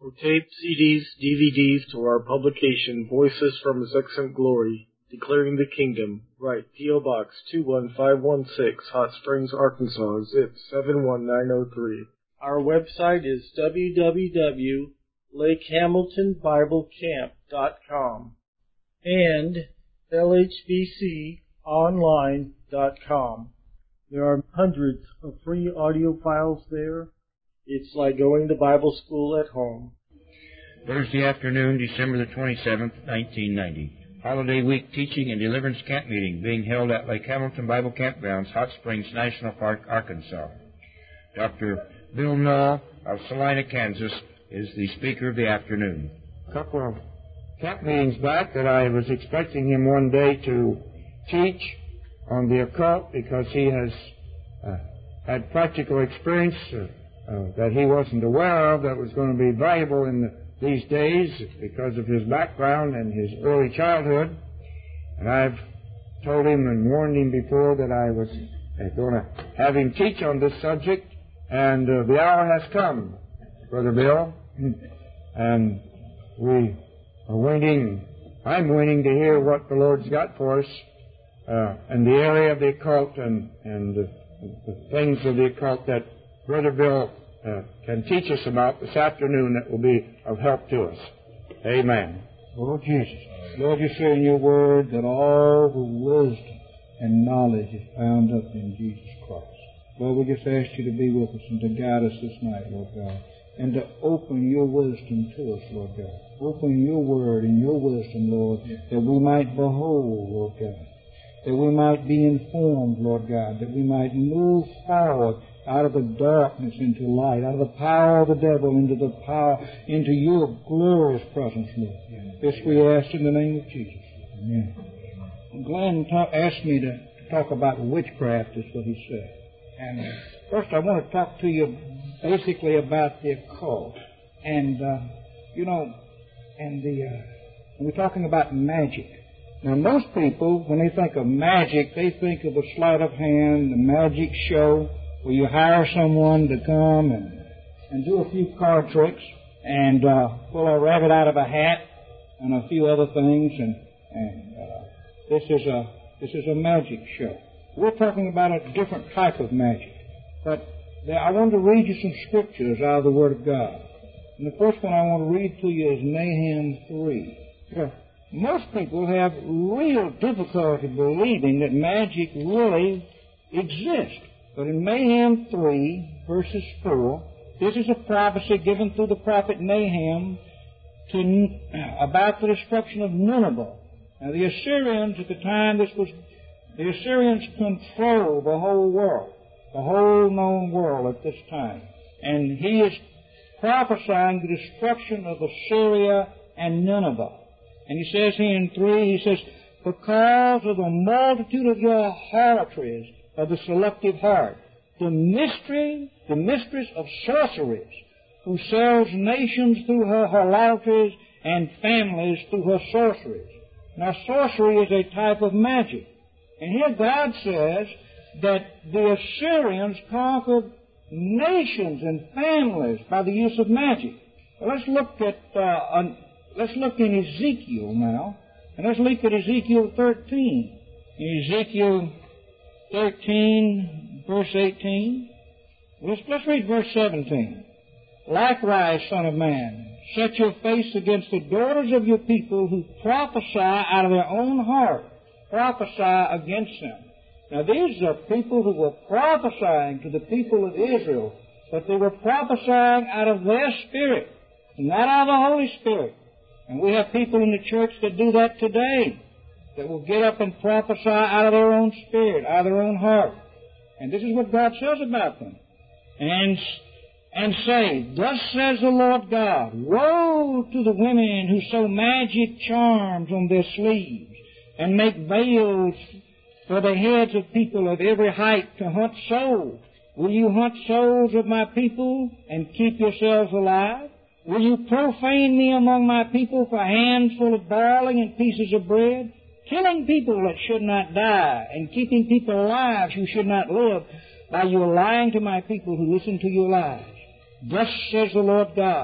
or tape, CDs, DVDs to our publication, Voices from His Excellent Glory, Declaring the Kingdom, write P.O. Box 21516, Hot Springs, Arkansas, zip 71903. Our website is www.lakehamiltonbiblecamp.com and lhbconline.com. There are hundreds of free audio files there. It's like going to Bible school at home. Thursday afternoon, December the 27th, 1990. Holiday Week Teaching and Deliverance Camp Meeting being held at Lake Hamilton Bible Campgrounds, Hot Springs National Park, Arkansas. Dr. Bill Null of Salina, Kansas, is the speaker of the afternoon. A couple of camp meetings back that I was expecting him one day to teach on the occult because he has had practical experience that he wasn't aware of that was going to be valuable in these days because of his background and his early childhood. And I've told him and warned him before that I was going to have him teach on this subject, and the hour has come, Brother Bill, and we are waiting. I'm waiting to hear what the Lord's got for us in the area of the occult and the things of the occult that Brother Bill can teach us about this afternoon that will be of help to us. Amen. Lord Jesus, Lord, you say in your word that all the wisdom and knowledge is bound up in Jesus Christ. Lord, we just ask you to be with us and to guide us this night, Lord God, and to open your wisdom to us, Lord God. Open your word and your wisdom, Lord, that we might behold, Lord God, that we might be informed, Lord God, that we might move forward out of the darkness into light, out of the power of the devil into your glorious presence, Lord. This we ask in the name of Jesus. Amen. Glenn asked me to talk about witchcraft, is what he said. And first I want to talk to you basically about the occult. And, we're talking about magic. Now, most people, when they think of magic, they think of a sleight of hand, the magic show, where you hire someone to come and do a few card tricks and pull a rabbit out of a hat and a few other things. And this is a magic show. We're talking about a different type of magic. But I want to read you some scriptures out of the Word of God. And the first one I want to read to you is Nahum 3. Most people have real difficulty believing that magic really exists. But in Nahum 3, verses 4, this is a prophecy given through the prophet Nahum about the destruction of Nineveh. Now, the Assyrians at the time, the Assyrians control the whole world, the whole known world at this time. And he is prophesying the destruction of Assyria and Nineveh. And he says here in 3, he says, because of the multitude of your harlotries, of the selective heart, the mistress of sorceries, who sells nations through her harlotries and families through her sorceries. Now, sorcery is a type of magic. And here God says that the Assyrians conquered nations and families by the use of magic. Well, let's look in Ezekiel now, and let's look at Ezekiel 13. In Ezekiel 13, verse 18. Let's read verse 17. Likewise, Son of man, set your face against the daughters of your people who prophesy out of their own heart. Prophesy against them. Now, these are people who were prophesying to the people of Israel, but they were prophesying out of their spirit, not out of the Holy Spirit. And we have people in the church that do that today, that will get up and prophesy out of their own spirit, out of their own heart. And this is what God says about them. And say, thus says the Lord God, woe to the women who sew magic charms on their sleeves and make veils for the heads of people of every height to hunt souls. Will you hunt souls of my people and keep yourselves alive? Will you profane me among my people for a handful of barley and pieces of bread? Killing people that should not die and keeping people alive who should not live by your lying to my people who listen to your lies. Thus says the Lord God,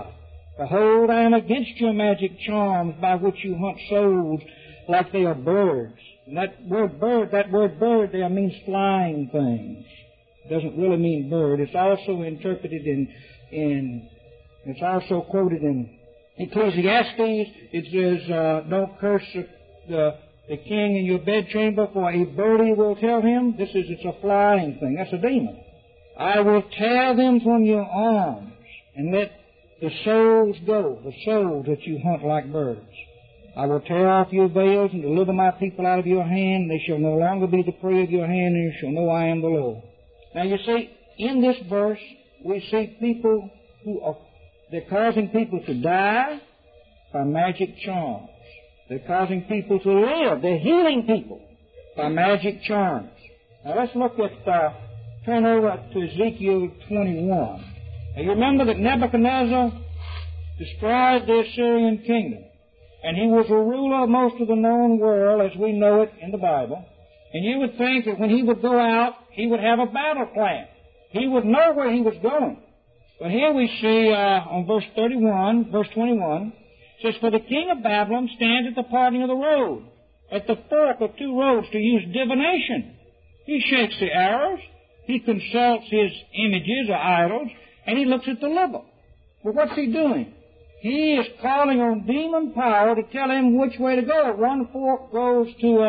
Behold, I am against your magic charms by which you hunt souls like they are birds. And that word bird there means flying things. It doesn't really mean bird. It's also interpreted it's also quoted in Ecclesiastes. It says, don't curse the king in your bedchamber, for a birdie will tell him. It's a flying thing. That's a demon. I will tear them from your arms and let the souls go, the souls that you hunt like birds. I will tear off your veils and deliver my people out of your hand. They shall no longer be the prey of your hand, and you shall know I am the Lord. Now you see, in this verse, we see people they're causing people to die by magic charms. They're causing people to live. They're healing people by magic charms. Now let's look at, turn over to Ezekiel 21. Now you remember that Nebuchadnezzar destroyed the Assyrian kingdom. And he was a ruler of most of the known world as we know it in the Bible. And you would think that when he would go out, he would have a battle plan. He would know where he was going. But here we see on verse 21, it says, For the king of Babylon stands at the parting of the road, at the fork of two roads, to use divination. He shakes the arrows, he consults his images or idols, and he looks at the liver. But what's he doing? He is calling on demon power to tell him which way to go. One fork goes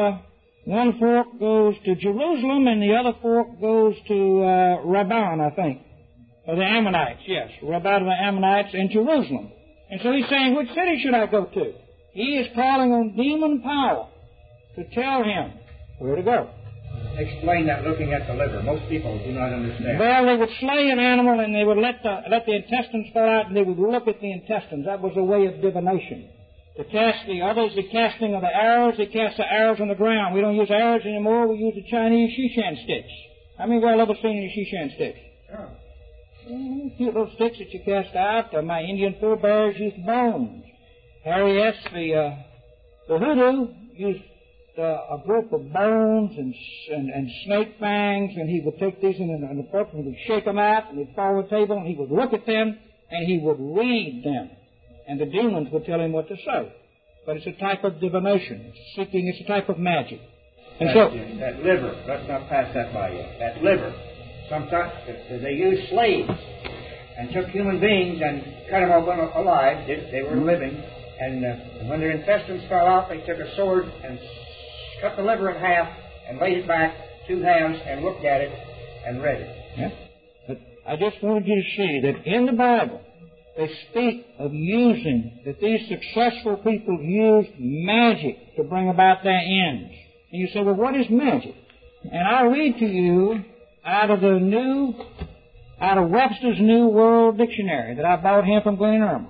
to Jerusalem, and the other fork goes to Rabbah, I think. Or the Ammonites, yes. Rabbah of the Ammonites and Jerusalem. And so he's saying, which city should I go to? He is calling on demon power to tell him where to go. Explain that looking at the liver. Most people do not understand. Well, they would slay an animal and they would let the intestines fall out and they would look at the intestines. That was a way of divination. The casting of the arrows, they cast the arrows on the ground. We don't use arrows anymore. We use the Chinese Shishan sticks. How many of y'all ever seen any Shishan sticks? Sure. Cute little sticks that you cast out. My Indian forebears used bones. Harry S., the hoodoo, used a group of bones and snake fangs, and he would take these in the book and he would shake them out, and he'd fall on the table, and he would look at them, and he would read them. And the demons would tell him what to say. But it's a type of divination. It's a type of magic. And that liver, let's not pass that by yet. That liver, sometimes they used slaves and took human beings and cut them open alive. They were living. And when their intestines fell out, they took a sword and cut the liver in half and laid it back, two halves, and looked at it and read it. Yeah. But I just wanted you to see that in the Bible, they speak of that these successful people used magic to bring about their ends. And you say, well, what is magic? And I'll read to you out of Webster's New World Dictionary that I bought him from Glen Irma.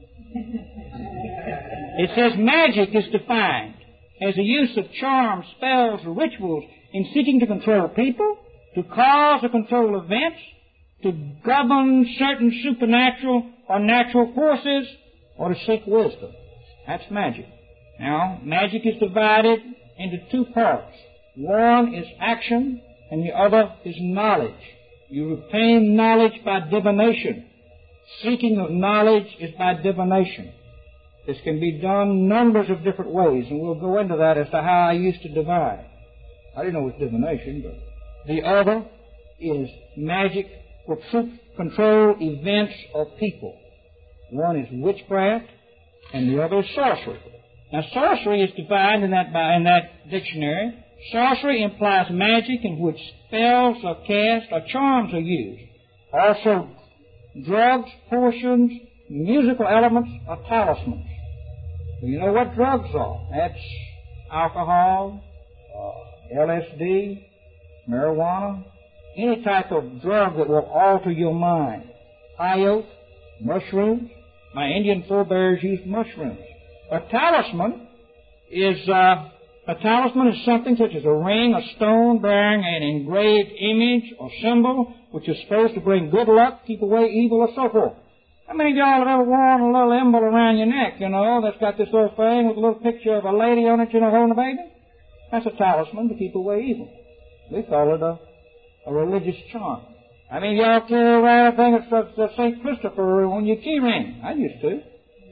It says, magic is defined as the use of charms, spells, or rituals in seeking to control people, to cause or control events, to govern certain supernatural or natural forces, or to seek wisdom. That's magic. Now, magic is divided into two parts. One is action, and the other is knowledge. You obtain knowledge by divination. Seeking of knowledge is by divination. This can be done numbers of different ways, and we'll go into that as to how I used to divide. I didn't know it was divination, but the other is magic for control events or people. One is witchcraft, and the other is sorcery. Now, sorcery is defined in that dictionary. Sorcery implies magic in which spells are cast or charms are used. Also, drugs, potions, musical elements, or talismans. Well, you know what drugs are. That's alcohol, LSD, marijuana, any type of drug that will alter your mind. Peyote, mushrooms. My Indian forebears used mushrooms. A talisman is something such as a ring, a stone bearing an engraved image or symbol which is supposed to bring good luck, keep away evil, or so forth. How many of y'all have ever worn a little emblem around your neck, that's got this little thing with a little picture of a lady on it, holding a baby? That's a talisman to keep away evil. We call it a religious charm. I mean, y'all carry around a thing of St. Christopher on your key ring. I used to.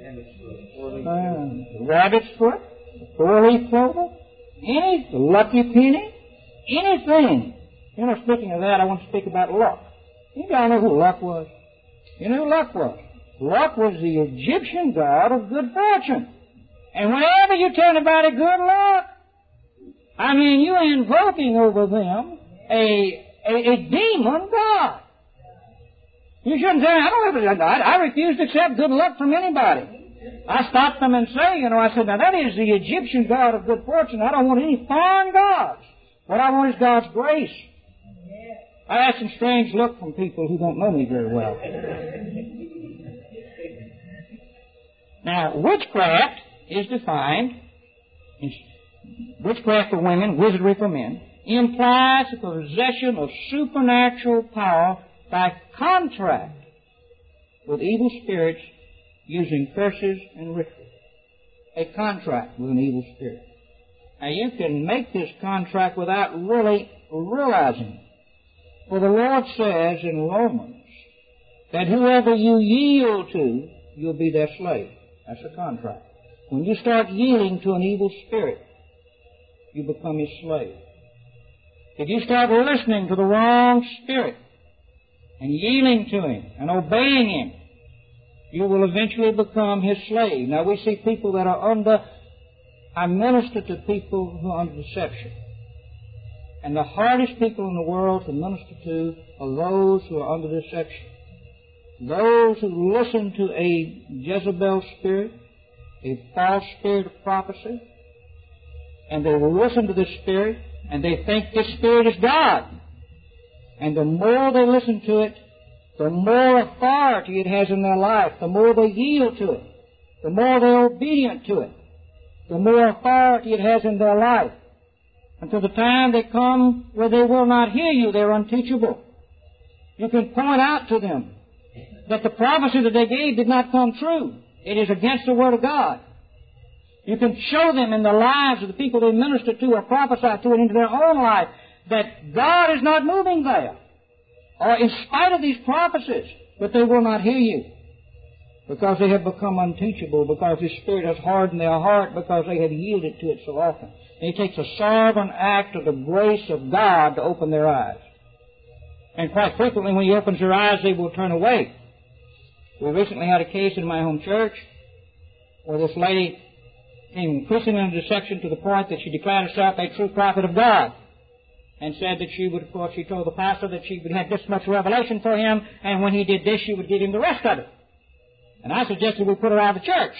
Rabbit's foot, four-leaf clover, the lucky penny, anything. You know, speaking of that, I want to speak about luck. You guys know who Luck was? You know who Luck was? Luck was the Egyptian god of good fortune. And whenever you tell anybody good luck, I mean, you're invoking over them a demon god. You shouldn't say, I refuse to accept good luck from anybody. I stop them and say, I said, now that is the Egyptian god of good fortune. I don't want any foreign gods. What I want is God's grace. I had some strange look from people who don't know me very well. Now, witchcraft is defined, witchcraft for women, wizardry for men, implies the possession of supernatural power by contract with evil spirits using curses and rituals. A contract with an evil spirit. Now, you can make this contract without really realizing it. For the Lord says in Romans that whoever you yield to, you'll be their slave. That's a contract. When you start yielding to an evil spirit, you become his slave. If you start listening to the wrong spirit and yielding to him and obeying him, you will eventually become his slave. Now, we see people that are under, I minister to people who are under deception. And the hardest people in the world to minister to are those who are under deception. Those who listen to a Jezebel spirit, a false spirit of prophecy, and they listen to this spirit, and they think this spirit is God. And the more they listen to it, the more authority it has in their life, the more they yield to it, the more they're obedient to it, the more authority it has in their life. Until the time they come where they will not hear you, they're unteachable. You can point out to them that the prophecy that they gave did not come true. It is against the Word of God. You can show them in the lives of the people they minister to or prophesy to and into their own life that God is not moving there. Or in spite of these prophecies, but they will not hear you. Because they have become unteachable, because the Spirit has hardened their heart, because they have yielded to it so often. And it takes a sovereign act of the grace of God to open their eyes. And quite frequently, when He opens their eyes, they will turn away. We recently had a case in my home church where this lady came increasingly into deception to the point that she declared herself a true prophet of God. And said that she would, of course, she told the pastor that she would have this much revelation for him, and when he did this, she would give him the rest of it. And I suggested we put her out of the church.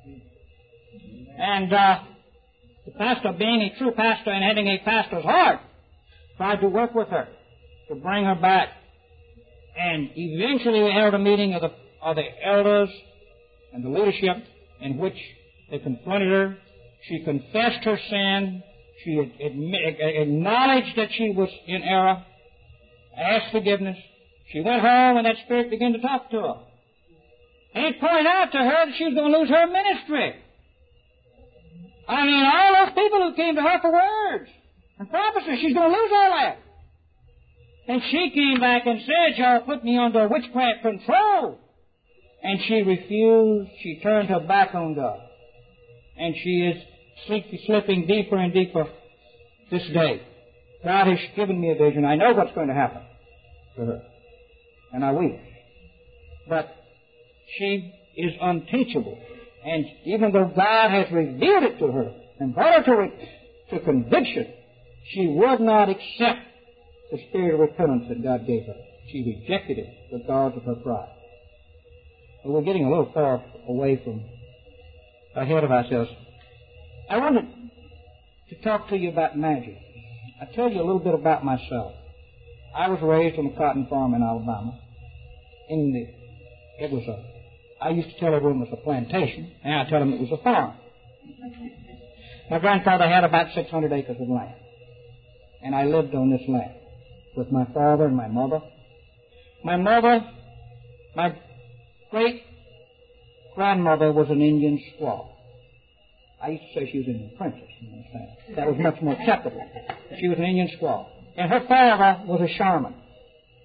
And the pastor, being a true pastor and having a pastor's heart, tried to work with her to bring her back. And eventually we held a meeting of the elders and the leadership in which they confronted her. She confessed her sin. She acknowledged that she was in error, asked forgiveness. She went home and that spirit began to talk to her. And it pointed out to her that she was going to lose her ministry. I mean, all those people who came to her for words and prophecies, she's going to lose all that. And she came back and said, y'all put me under witchcraft control. And she refused. She turned her back on God. And she is slipping deeper and deeper this day. God has given me a vision. I know what's going to happen to her. And I will. But she is unteachable. And even though God has revealed it to her and brought her to conviction, she would not accept the spirit of repentance that God gave her. She rejected it because of her pride. Well, we're getting a little far away from ahead of ourselves. I wanted to talk to you about magic. I'll tell you a little bit about myself. I was raised on a cotton farm in Alabama. I used to tell everyone it was a plantation. Now I tell them it was a farm. My grandfather had about 600 acres of land. And I lived on this land with my father and my mother. My great-grandmother was an Indian squaw. I used to say she was an Indian princess. You understand? That was much more acceptable. She was an Indian squaw. And her father was a shaman.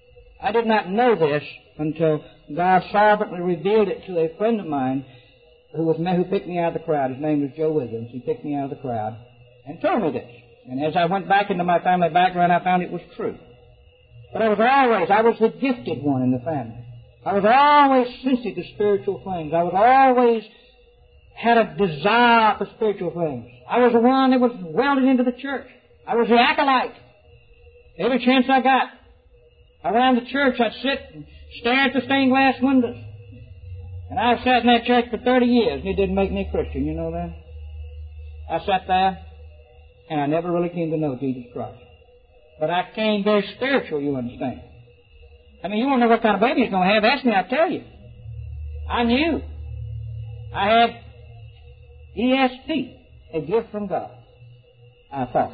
I did not know this until God sovereignly revealed it to a friend of mine who picked me out of the crowd. His name was Joe Williams. He picked me out of the crowd and told me this. And as I went back into my family background, I found it was true. But I was the gifted one in the family. I was always sensitive to spiritual things. I was always had a desire for spiritual things. I was the one that was welded into the church. I was the acolyte. Every chance I got, around the church, I'd sit and stare at the stained glass windows. And I've sat in that church for 30 years, and it didn't make me a Christian, you know that? I sat there, and I never really came to know Jesus Christ. But I came very spiritual, you understand. I mean, you won't know what kind of baby he's going to have. Ask me, I'll tell you. I knew. I had ESP, a gift from God. I thought.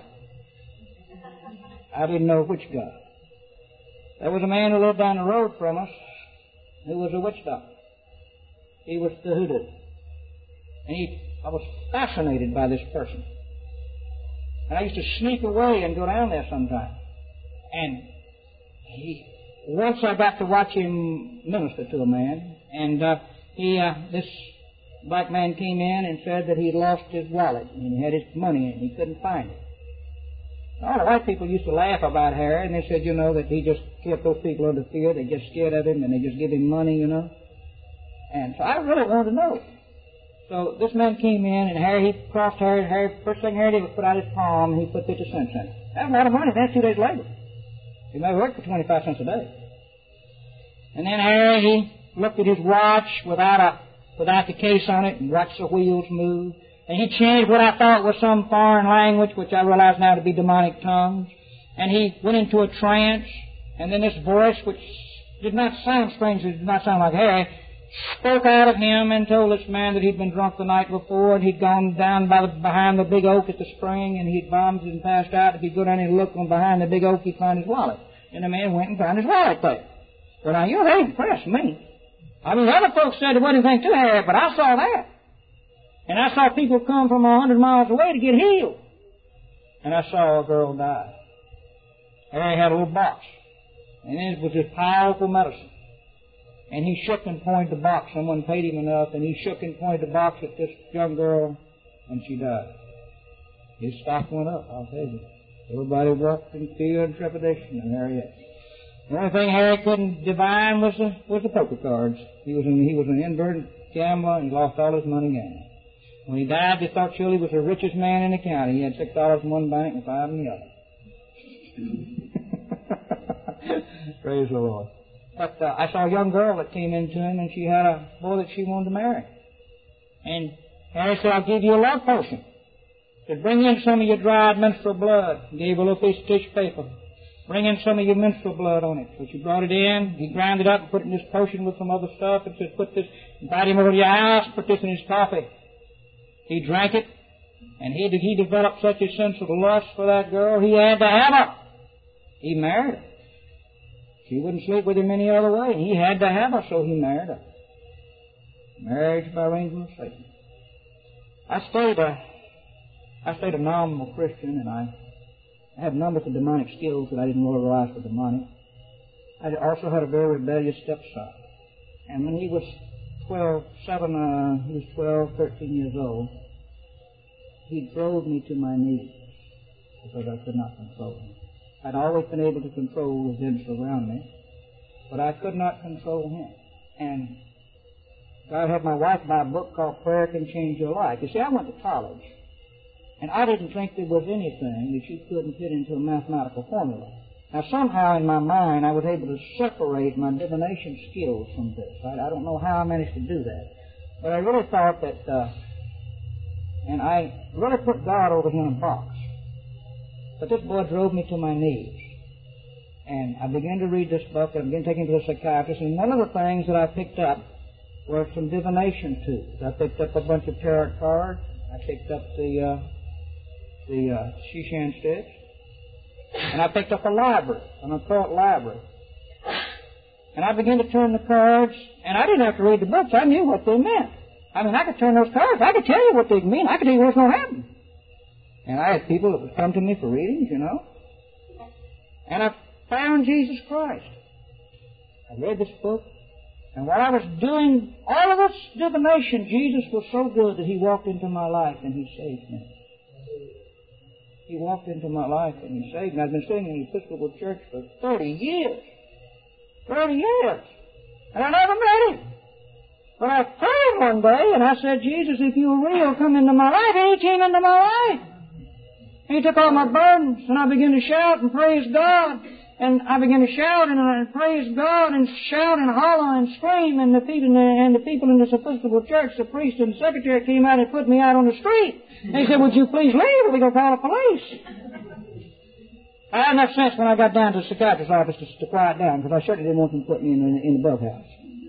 I didn't know which God. There was a man who lived down the road from us who was a witch doctor. He was the hoodoo. And I was fascinated by this person. And I used to sneak away and go down there sometimes. And once I got to watch him minister to a man, and this black man came in and said that he'd lost his wallet, and he had his money, and he couldn't find it. All the white people used to laugh about Harry, and they said, you know, that he just kept those people under fear. They get scared of him, and they just give him money, you know. And so I really wanted to know. So this man came in, and Harry crossed Harry. First thing Harry did was put out his palm, and he put 50 cents in it. That's a lot of money. That's 2 days' labor. He may work for 25 cents a day. And then Harry, he looked at his watch without the case on it and watched the wheels move. And he changed what I thought was some foreign language, which I realize now to be demonic tongues. And he went into a trance. And then this voice, which did not sound strange, it did not sound like Harry, spoke out of him and told this man that he'd been drunk the night before, and he'd gone down behind the big oak at the spring, and he'd vomited and passed out. If he'd go down and look on behind the big oak, he'd find his wallet. And the man went and found his wallet there. Well, now, you ain't impressed me. I mean, other folks said there wasn't anything to Harry, but I saw that. And I saw people come from 100 miles away to get healed. And I saw a girl die. Harry had a little box. And it was this powerful medicine. And he shook and pointed the box. Someone paid him enough, and he shook and pointed the box at this young girl, and she died. His stock went up, I'll tell you. Everybody walked in fear and trepidation, and Harry had. The only thing Harry couldn't divine was the poker cards. He was an inverted gambler, and he lost all his money gambling. When he died, they thought surely he was the richest man in the county. He had $6 in one bank and $5 in the other. Praise the Lord. But I saw a young girl that came into him, and she had a boy that she wanted to marry. And Harry said, I'll give you a love potion. He said, bring in some of your dried menstrual blood. He gave her a little piece of tissue paper. Bring in some of your menstrual blood on it. So she brought it in. He ground it up and put it in this potion with some other stuff and said, put this, invite him over to your house, put this in his coffee. He drank it, and he developed such a sense of lust for that girl, he had to have her. He married her. She wouldn't sleep with him any other way. He had to have her, so he married her. Marriage by arrangement of Satan. I stayed a nominal Christian, and I had numbers of demonic skills that I didn't really realize were demonic. I also had a very rebellious stepson. And when he was 12, 13 years old, he drove me to my knees because I could not control him. I'd always been able to control the events around me, but I could not control him. And God had my wife buy a book called Prayer Can Change Your Life. You see, I went to college, and I didn't think there was anything that you couldn't fit into a mathematical formula. Now, somehow in my mind, I was able to separate my divination skills from this. I don't know how I managed to do that. But I really thought that, and I really put God over here in a box. But this boy drove me to my knees. And I began to read this book, and I began taking it to a psychiatrist, and one of the things that I picked up were some divination tools. I picked up a bunch of tarot cards. I picked up the Shishan sticks. And I picked up a library, an occult library. And I began to turn the cards, and I didn't have to read the books. I knew what they meant. I mean, I could turn those cards. I could tell you what they mean. I could tell you what's going to happen. And I had people that would come to me for readings, you know. And I found Jesus Christ. I read this book, And while I was doing all of this divination, Jesus was so good that He walked into my life and He saved me. He walked into my life and He saved me. I've been sitting in the Episcopal Church for 30 years. 30 years. And I never met Him. But I prayed one day and I said, Jesus, if you were real, come into my life. And He came into my life. He took all my burdens, and I began to shout and praise God. And I began to shout and praise God and shout and holler and scream. And the people in this Episcopal church, the priest and the secretary came out and put me out on the street. They said, would you please leave or we're going to call the police? I had enough sense when I got down to the psychiatrist's office to quiet down, because I certainly didn't want them to put me in the bug house.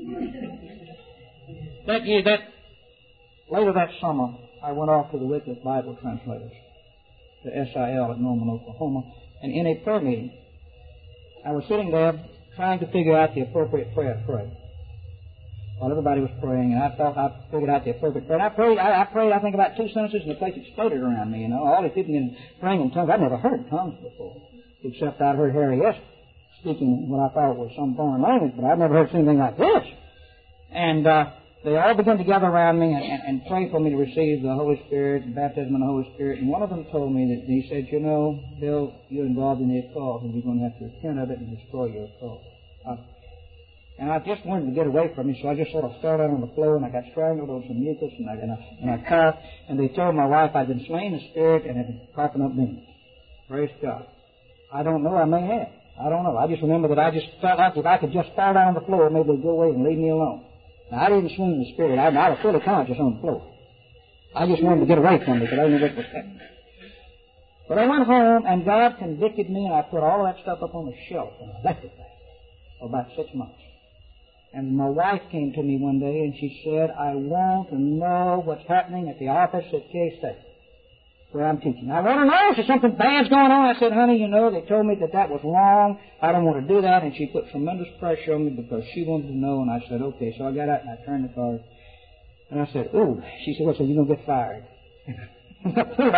Later that summer, I went off to the Wycliffe Bible Translators, to SIL at Norman, Oklahoma, and in a prayer meeting, I was sitting there trying to figure out the appropriate prayer to pray. While everybody was praying, and I thought I figured out the appropriate prayer. And I prayed, I think, about 2 sentences, and the place exploded around me, All these people began praying in tongues. I'd never heard tongues before, except I'd heard Harry S. speaking what I thought was some foreign language, but I'd never heard anything like this. And they all began to gather around me and pray for me to receive the Holy Spirit, and baptism in the Holy Spirit. And one of them told me that he said, Bill, you're involved in the occult, and you're going to have to repent of it and destroy your occult. And I just wanted to get away from it, so I just sort of fell down on the floor, and I got strangled on some mucus, and I coughed. And they told my wife I'd been slain in spirit and had been coughing up demons. Praise God. I don't know. I may have. I don't know. I just remember that I just felt like if I could just fall down on the floor, maybe they'd go away and leave me alone. Now, I didn't swim in the spirit. I was fully conscious on the floor. I just wanted to get away from it because I didn't know what was happening. But I went home, and God convicted me, and I put all that stuff up on the shelf, and I left it there for about 6 months. And my wife came to me one day, and she said, I want to know what's happening at the office at K-State, where I'm teaching. I want to know if something bad's going on. I said, honey, they told me that was wrong. I don't want to do that. And she put tremendous pressure on me because she wanted to know. And I said, okay. So I got out and I turned the card. And I said, ooh. She said, well, so you're going to get fired. 2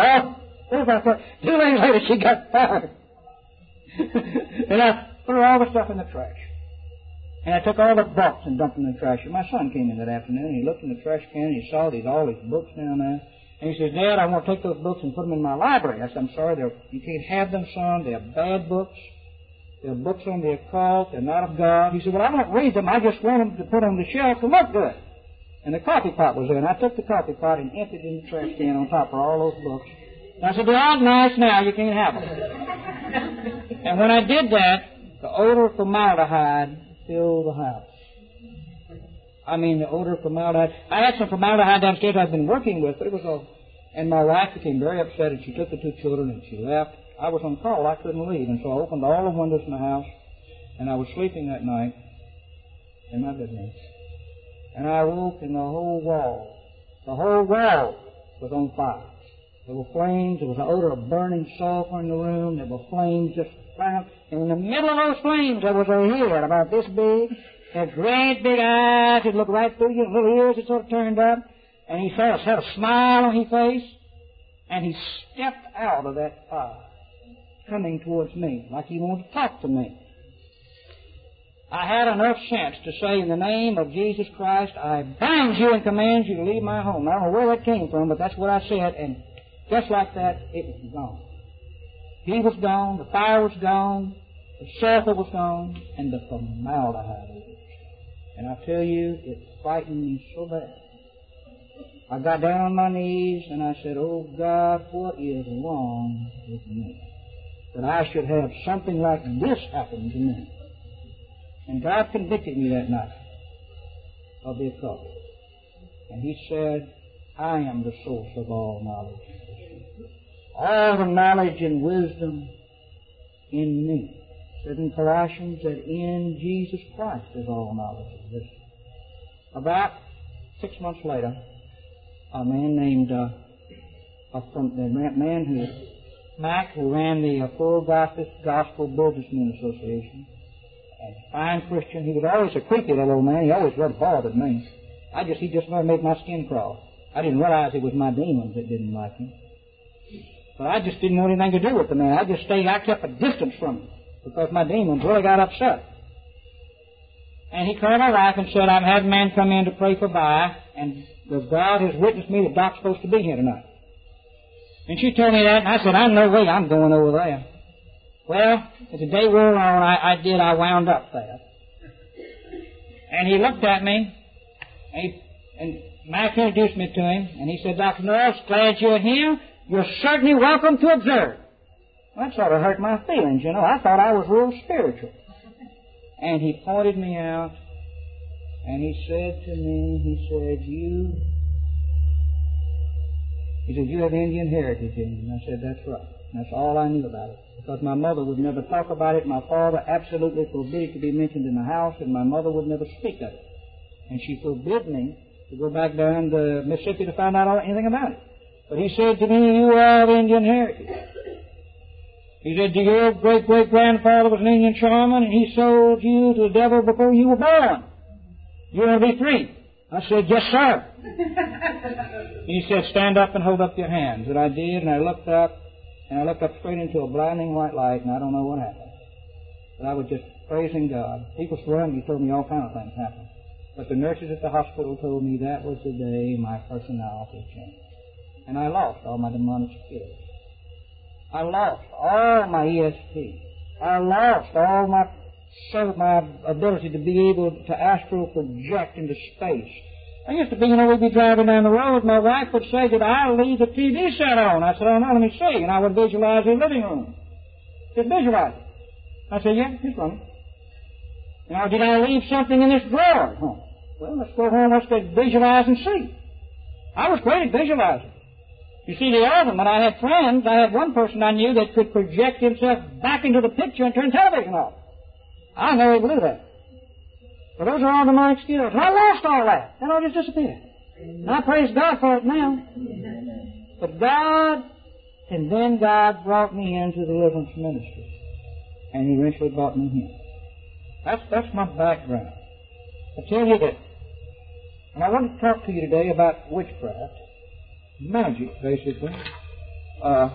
days later, she got fired. And I threw all the stuff in the trash. And I took all the books and dumped them in the trash. And my son came in that afternoon, and he looked in the trash can, and he saw all these books down there. And he says, Dad, I want to take those books and put them in my library. I said, I'm sorry, you can't have them, son. They're bad books. They're books on the occult. They're not of God. He said, well, I won't read them. I just want them to put on the shelf to look good. And the coffee pot was there, and I took the coffee pot and emptied it in the trash can on top of all those books. And I said, they're all nice now. You can't have them. And when I did that, the odor of formaldehyde filled the house. I mean, the odor of formaldehyde. I had some formaldehyde downstairs I'd been working with, but it was all... And my wife became very upset, and she took the 2 children, and she left. I was on call. I couldn't leave. And so I opened all the windows in the house, and I was sleeping that night in my bedroom. And I woke, and the whole wall was on fire. There were flames. There was an odor of burning sulfur in the room. There were flames just flying. And in the middle of those flames, there was a head about this big, had great big eyes. He'd look right through you, and little ears that sort of turned up. And he had a smile on his face, and he stepped out of that fire, coming towards me, like he wanted to talk to me. I had enough sense to say, in the name of Jesus Christ, I bind you and command you to leave my home. I don't know where that came from, but that's what I said, and just like that, it was gone. He was gone, the fire was gone, the sulfur was gone, and the formaldehyde was gone. And I tell you, it frightened me so bad. I got down on my knees and I said, oh God, what is wrong with me? That I should have something like this happen to me. And God convicted me that night of the occult. And He said, I am the source of all knowledge. All the knowledge and wisdom in me. It said in Colossians that in Jesus Christ is all knowledge and wisdom. About 6 months later, a man named Mac, who ran the Full Gospel Businessmen Association, and a fine Christian. He was always a creepy little old man. He always rather bothered me. He just never made my skin crawl. I didn't realize it was my demons that didn't like him. But I just didn't want anything to do with the man. I kept a distance from him because my demons really got upset. And he called my wife and said, I've had a man come in to pray for Vi, and God has witnessed me that Doc's supposed to be here tonight. And she told me that, and I said, I'm no way I'm going over there. Well, as the day wore on, I wound up there. And he looked at me, and Mike introduced me to him, and he said, Dr. Norris, glad you're here. You're certainly welcome to observe. Well, that sort of hurt my feelings, you know. I thought I was real spiritual. And he pointed me out, and he said to me, you have Indian heritage in you. And I said, that's right. And that's all I knew about it. Because my mother would never talk about it. My father absolutely forbid it to be mentioned in the house, and my mother would never speak of it. And she forbid me to go back down to Mississippi to find out anything about it. But he said to me, you are of Indian heritage. He said, your great-great-grandfather was an Indian shaman, and he sold you to the devil before you were born. You want to be free? I said, yes, sir. He said, stand up and hold up your hands. And I did, and I looked up straight into a blinding white light, and I don't know what happened. But I was just praising God. People surrounded me told me all kinds of things happened. But the nurses at the hospital told me that was the day my personality changed. And I lost all my demonic skills. I lost all my ESP. I lost all my ability to be able to astral project into space. I used to be, we'd be driving down the road, my wife would say, did I leave the TV set on? I said, oh, no, let me see. And I would visualize the living room. Just visualize it. I said, yeah, it's running. Now, did I leave something in this drawer at home? Well, let's go home, let's visualize and see. I was great at visualizing. You see, the other, when I had friends, I had one person I knew that could project himself back into the picture and turn television off. I never even knew that. But those are all demonic skills. And I lost all that. That all just disappeared. And I praise God for it now. But then God brought me into the deliverance ministry. And He eventually brought me here. That's my background. I tell you that. And I want to talk to you today about witchcraft. Magic, basically. I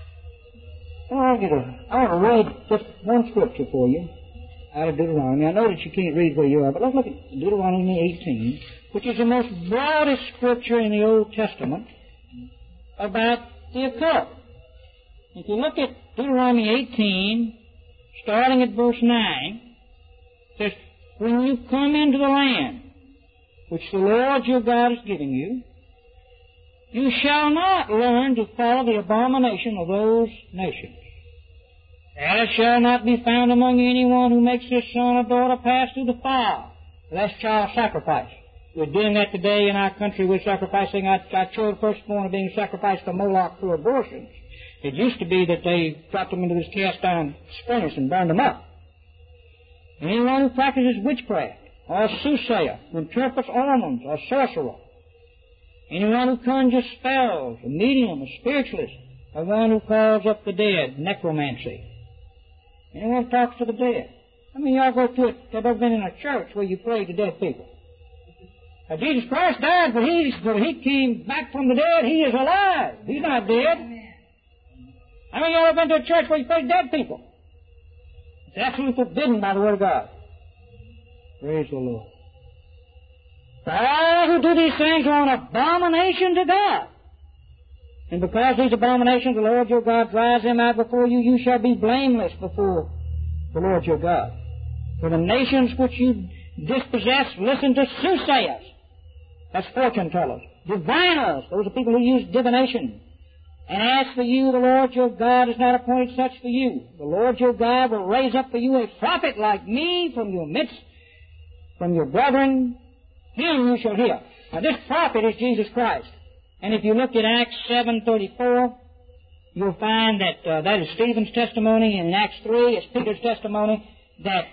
want to read just one scripture for you out of Deuteronomy. I know that you can't read where you are, but let's look at Deuteronomy 18, which is the most broadest scripture in the Old Testament about the occult. If you look at Deuteronomy 18, starting at verse 9, it says, when you come into the land which the Lord your God is giving you, you shall not learn to follow the abomination of those nations. There shall not be found among you anyone who makes his son or daughter pass through the fire. That's child sacrifice. We're doing that today in our country. We're sacrificing our children firstborn are being sacrificed to Moloch through abortions. It used to be that they dropped them into this cast iron furnace and burned them up. Anyone who practices witchcraft, or soothsayer, who interprets omens, or sorcerer, anyone who conjures spells, a medium, a spiritualist, or one who calls up the dead, necromancy. Anyone who talks to the dead. I mean, y'all go to it. Have ever been in a church where you pray to dead people? Now, Jesus Christ died, but He came back from the dead. He is alive. He's not dead. I mean, y'all ever been to a church where you pray to dead people? It's absolutely forbidden by the Word of God. Praise the Lord. All who do these things are an abomination to God. And because these abominations the Lord your God drives them out before you, you shall be blameless before the Lord your God. For the nations which you dispossess listen to soothsayers. That's fortune tellers. Diviners. Those are people who use divination. And as for you, the Lord your God has not appointed such for you. The Lord your God will raise up for you a prophet like me from your midst, from your brethren. Him you shall hear. Now this prophet is Jesus Christ. And if you look at Acts 7:34, you'll find that that is Stephen's testimony. And in Acts 3, it's Peter's testimony that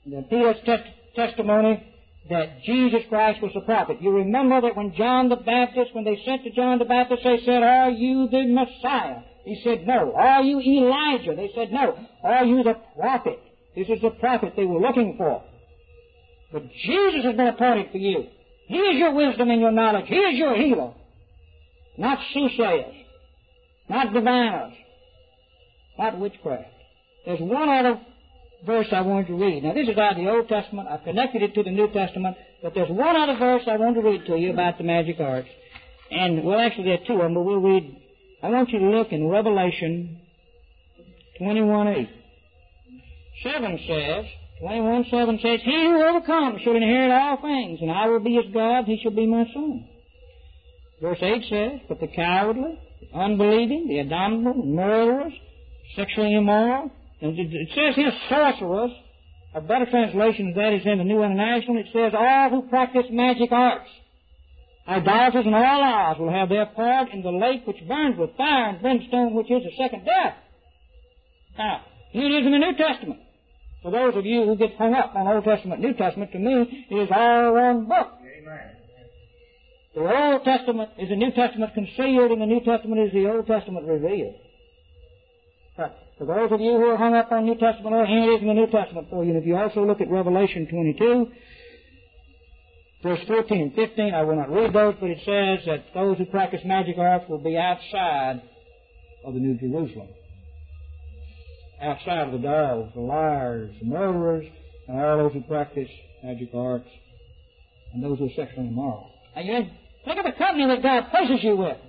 that Jesus Christ was the prophet. You remember that when John the Baptist, when they sent to John the Baptist, they said, are you the Messiah? He said, no. Are you Elijah? They said, no. Are you the prophet? This is the prophet they were looking for. But Jesus has been appointed for you. He is your wisdom and your knowledge. He is your healer. Not soothsayers. Not diviners. Not witchcraft. There's one other verse I wanted to read. Now, this is out of the Old Testament. I've connected it to the New Testament, but there's one other verse I want to read to you about the magic arts. And, well, actually, there are two of them, but we'll read. I want you to look in Revelation 21:8. 7 says, 21:7 says, He who overcomes shall inherit all things, and I will be his God, he shall be my son. Verse 8 says, But the cowardly, the unbelieving, the abominable, murderers, sexually immoral, and it says here sorcerers. A better translation of that is in the New International. It says, all who practice magic arts, idolaters and all liars will have their part in the lake which burns with fire and brimstone, which is the second death. Now, here it is in the New Testament. For those of you who get hung up on Old Testament, New Testament, to me, it is all one book. Amen. The Old Testament is the New Testament concealed, and the New Testament is the Old Testament revealed. But for those of you who are hung up on New Testament, here it is in the New Testament for you. And if you also look at Revelation 22, verse 14 and 15, I will not read those, but it says that those who practice magic arts will be outside of the New Jerusalem. Outside of the dogs, the liars, the murderers, and all those who practice magic arts, and those who are sexually immoral. Now, think of the company that God places you with.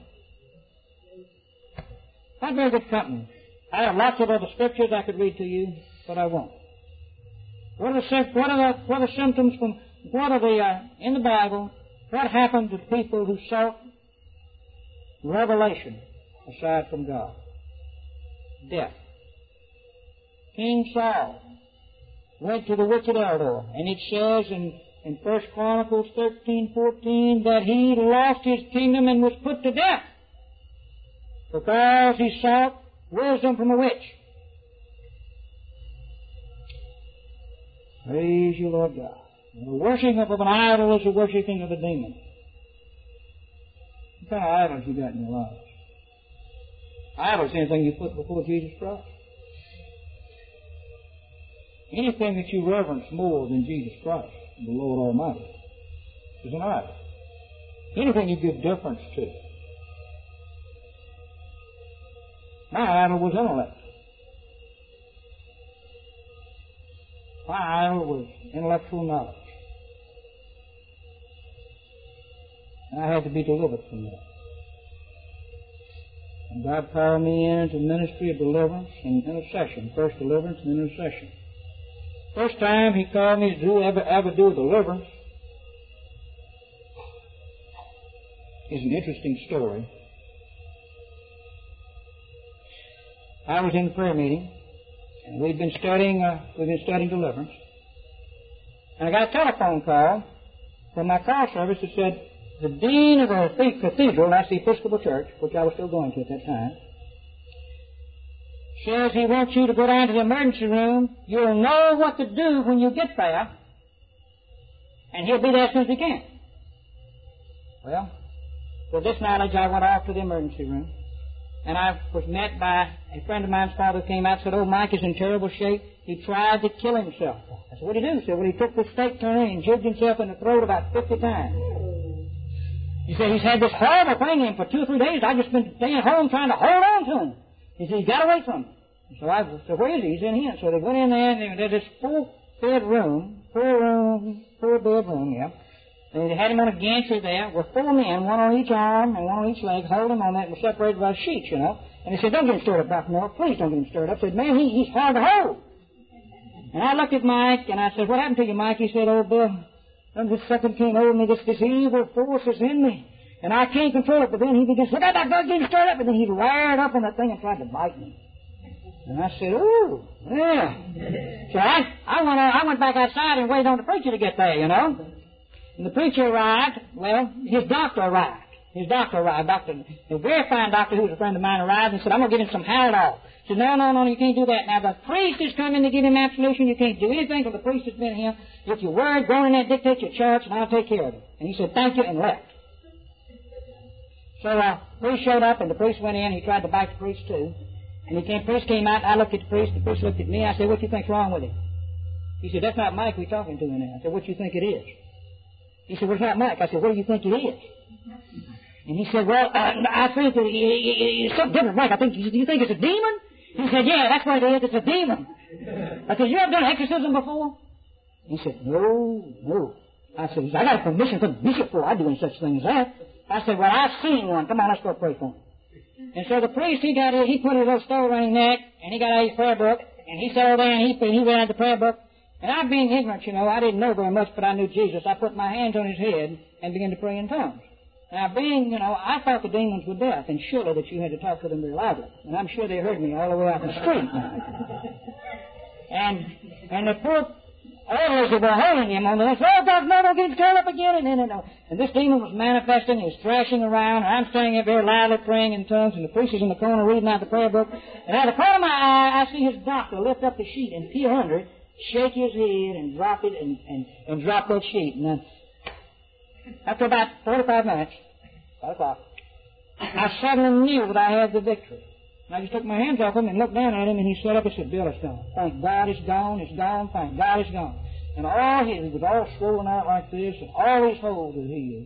Not very good company. I have lots of other scriptures I could read to you, but I won't. What are the symptoms from, in the Bible, what happened to people who sought revelation aside from God? Death. King Saul went to the wicked Eldor, and it says in 1 Chronicles 13:14 that he lost his kingdom and was put to death because he sought wisdom from a witch. Praise you, Lord God. The worshiping of an idol is the worshiping of a demon. What kind of idols you got in your life? Idols, anything you put before Jesus Christ. Anything that you reverence more than Jesus Christ, the Lord Almighty, is an idol. Anything you give deference to. My idol was intellect. My idol was intellectual knowledge. And I had to be delivered from that. And God called me into the ministry of deliverance and intercession. First deliverance and intercession. First time He called me to ever do a deliverance is an interesting story. I was in the prayer meeting, and we'd been studying deliverance. And I got a telephone call from my call service that said the dean of the cathedral, that's the Episcopal Church, which I was still going to at that time, says he wants you to go down to the emergency room. You'll know what to do when you get there, and he'll be there as soon as he can. Well, with this knowledge, I went off to the emergency room, and I was met by a friend of mine's father who came out and said, "Oh, Mike is in terrible shape. He tried to kill himself." I said, "What did he do?" He said, "Well, he took the stake turner and jigged himself in the throat about 50 times." He said, "He's had this horrible thing in for 2 or 3 days. I've just been staying home trying to hold on to him." He said, "He got away from him." So I said, "Where is he?" He's in here. So they went in there, and there's this 4-bedroom, yeah. And they had him on a gantry there with 4 men, one on each arm and one on each leg, holding him on that and were separated by sheets, you know. And they said, "Don't get him stirred up, Dr. Miller. Please don't get him stirred up." I said, "Man, he's hard to hold." And I looked at Mike, and I said, "What happened to you, Mike?" He said, "Oh, Bill, this second came over me. This evil force is in me. And I can't control it." But then he began to say, "That dog getting stirred up." And then he wired up on that thing and tried to bite me. And I said, "Ooh, yeah." So I went back outside and waited on the preacher to get there, you know. And the preacher arrived. Well, his doctor arrived. A very fine doctor who was a friend of mine arrived and said, "I'm going to give him some Haldol." He said, No, you can't do that. Now, the priest is coming to give him absolution. You can't do anything till the priest has been here. If your word, go in there, dictate your charge, and I'll take care of it. And he said, "Thank you," and left. So the priest showed up, and the priest went in. He tried to bite the priest, too. And the priest came out, and I looked at the priest looked at me. I said, "What do you think's wrong with him?" He said, "That's not Mike we're talking to in there." I said, "What do you think it is?" He said, "Well, it's not Mike." I said, "What do you think it is?" And he said, "Well, I think that it's something different, Mike. Do you think it's a demon?" He said, "Yeah, that's what it is. It's a demon." I said, you ever done exorcism before? He said, no. I said, I got a permission from the bishop for I do any such thing as that. I said, well, I've seen one. Come on, let's go pray for him. And so the priest, he put his little stole ring neck, and he got out his prayer book, and he sat over there, and he read out the prayer book. And I, being ignorant, I didn't know very much, but I knew Jesus. I put my hands on his head and began to pray in tongues. Now, I thought the demons were deaf, and surely that you had to talk to them very loudly. And I'm sure they heard me all the way out the street. And the poor others were holding him on the left. Oh, God, no, don't get curled up again. And this demon was manifesting. He was thrashing around. And I'm standing up very loudly praying in tongues. And the priest is in the corner reading out the prayer book. And out of the corner of my eye, I see his doctor lift up the sheet and peer under it, shake his head, and drop it, and drop that sheet. And then, after about 45 minutes, 5 o'clock, I suddenly knew that I had the victory. And I just took my hands off him and looked down at him, and he sat up and said, Bill, it's gone. Thank God it's gone, it's gone, thank God it's gone. And he was all swollen out like this, and all his holes were healed.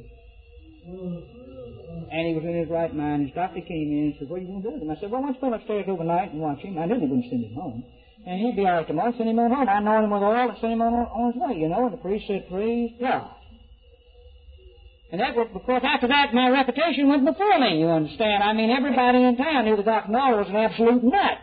And he was in his right mind. His doctor came in and said, what are you going to do with him? I said, well, why don't you go upstairs overnight and watch him? I knew they wouldn't send him home. And he'd be all right tomorrow, send him on home. I anointed him with oil and sent him on his way, And the priest said, praise God. And that was because after that, my reputation went before me, you understand. I mean, everybody in town knew that Dr. Noll was an absolute nut.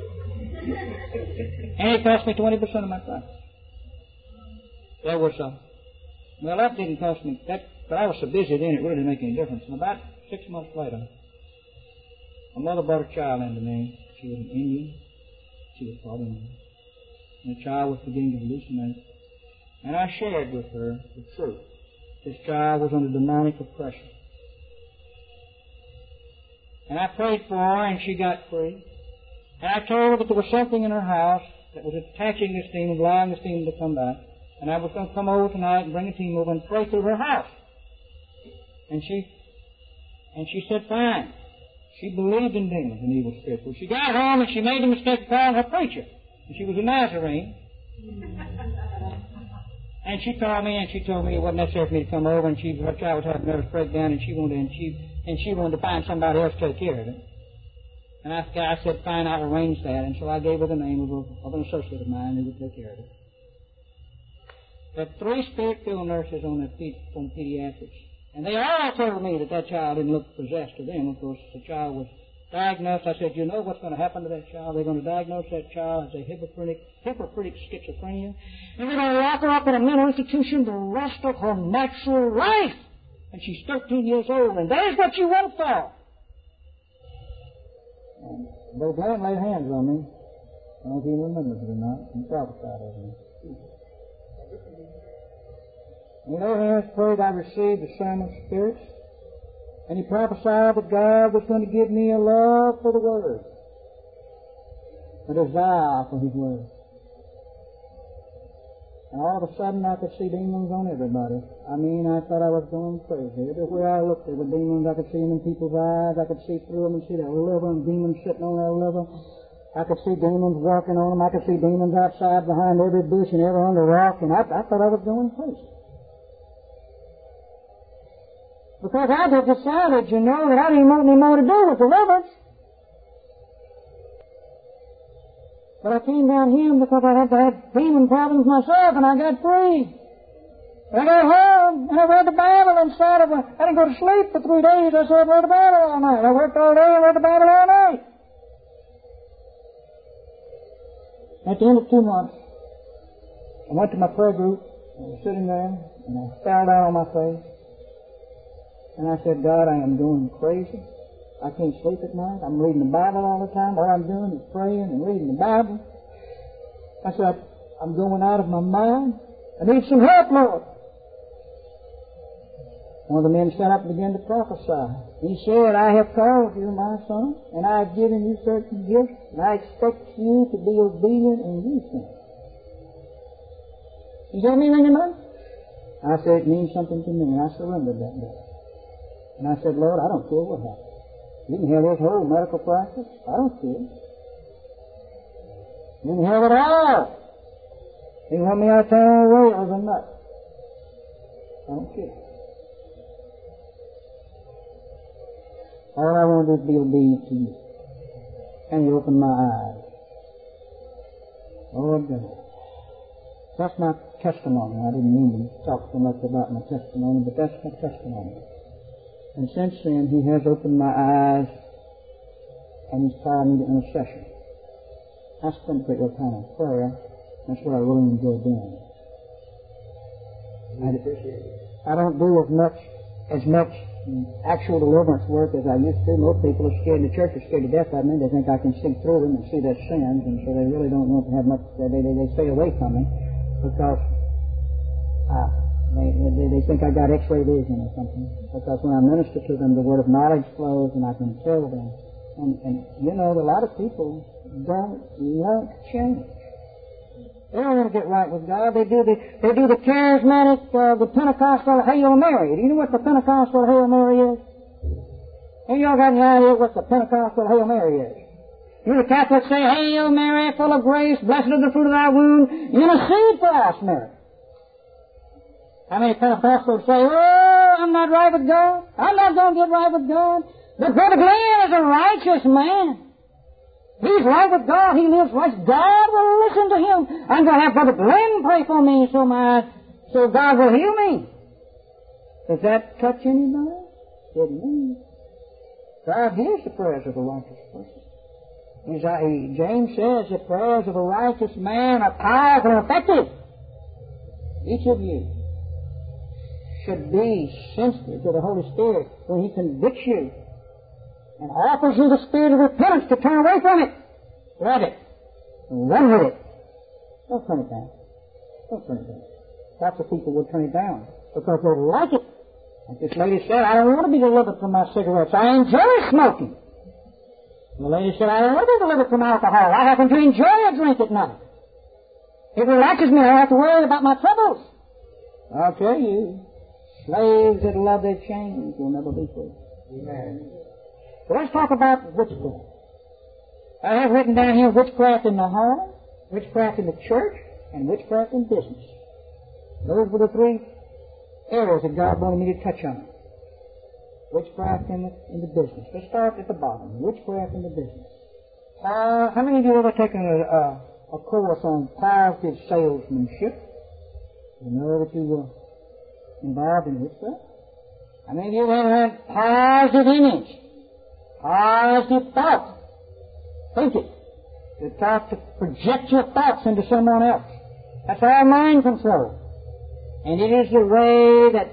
And it cost me 20% of my practice. There was well, that didn't cost me, but I was so busy then it really didn't make any difference. And about 6 months later, my mother brought a child into me. She was an Indian. She was probably Indian. And the child was beginning to hallucinate. And I shared with her the truth. This child was under demonic oppression. And I prayed for her, and she got free. And I told her that there was something in her house that was attaching this demon, allowing this demon to come back. And I was going to come over tonight and bring a team over and pray through her house. And she said, fine. She believed in demons and evil spirits. Well, she got home and she made the mistake of calling her preacher. And she was a Nazarene. And she called me and she told me it wasn't necessary for me to come over, and her child was having a nervous breakdown, and she wanted to find somebody else to take care of it. And I said, fine, I'll arrange that. And so I gave her the name of an associate of mine who would take care of it. There are 3 spirit-filled nurses on pediatrics. And they all told me that child didn't look possessed to them. Of course, the child was diagnosed. I said, you know what's going to happen to that child? They're going to diagnose that child as a hypocritic schizophrenia. And they're going to lock her up in a mental institution the rest of her natural life. And she's 13 years old, and there's what you went for. Brother Glenn laid hands on me. I don't know if he remembers it or not. He prophesied over me. And those hands prayed, I received the Son of Spirits. And he prophesied that God was going to give me a love for the Word, a desire for His Word. And all of a sudden I could see demons on everybody. I mean, I thought I was going crazy. Everywhere I looked, there were demons. I could see them in people's eyes. I could see through them and see their liver and demons sitting on their liver. I could see demons walking on them. I could see demons outside behind every bush and every under rock. And I thought I was going crazy. Because I just decided, that I didn't want any more to do with deliverance. But I came down here because I had demon problems myself, and I got free. And I got home, and I read the Bible inside of I didn't go to sleep for 3 days. I said I read the Bible all night. I worked all day and read the Bible all night. At the end of 2 months, I went to my prayer group. I was sitting there, and I fell down on my face. And I said, God, I am going crazy. I can't sleep at night. I'm reading the Bible all the time. All I'm doing is praying and reading the Bible. I said, I'm going out of my mind. I need some help, Lord. One of the men sat up and began to prophesy. He said, I have called you, my son, and I have given you certain gifts, and I expect you to be obedient in these things. Does that mean anything, man? I said, it means something to me, and I surrendered that day. And I said, Lord, I don't care what happens. You can have this whole medical practice. I don't care. You can have it all. You can want me out there on rails or not. I don't care. All I want is to be obedient to you. And you open my eyes. Lord God. That's my testimony. I didn't mean to talk so much about my testimony, but that's my testimony. And since then, He has opened my eyes and He's called me to intercession. I spend a great deal of time in prayer. That's what I really enjoy doing. I don't do as much actual deliverance work as I used to. Most people are scared. The church is scared to death of me. They think I can see through them and see their sins, and so they really don't want to have much. They stay away from me because they think I got X-ray vision or something. Because when I minister to them, the word of knowledge flows, and I can tell them. And you know, a lot of people don't want change. They don't want to get right with God. They do the charismatic, the Pentecostal Hail Mary. Do you know what the Pentecostal Hail Mary is? Have y'all got any idea what the Pentecostal Hail Mary is? You the Catholics say, Hail Mary, full of grace, blessed is the fruit of thy womb, intercede for us, Mary. How many Pentecostals say, oh, I'm not right with God. I'm not going to get right with God. But Brother Glenn is a righteous man. He's right with God. He lives right. God will listen to him. I'm going to have Brother Glenn pray for me so God will heal me. Does that touch anybody? Didn't me. God hears the prayers of a righteous person. James says the prayers of a righteous man are powerful and effective. Each of you should be sensitive to the Holy Spirit when He convicts you and offers you the spirit of repentance to turn away from it. Grab it. And run with it. Don't turn it down. Don't turn it down. Lots of people would turn it down because they like it. Like this lady said, I don't want to be delivered from my cigarettes. I enjoy smoking. And the lady said, I don't want to be delivered from alcohol. I happen to enjoy a drink at night. It relaxes me. I don't have to worry about my troubles. I'll tell you, slaves that love their chains will never be free. Amen. So let's talk about witchcraft. I have written down here witchcraft in the home, witchcraft in the church, and witchcraft in business. Those were the three areas that God wanted me to touch on. Witchcraft in the business. Let's start at the bottom. Witchcraft in the business. How many of you have ever taken a course on positive salesmanship? You know that you were involved in witchcraft? How many of you have had positive image? Positive thought. Think it. You try to project your thoughts into someone else. That's all mind control. And it is the way that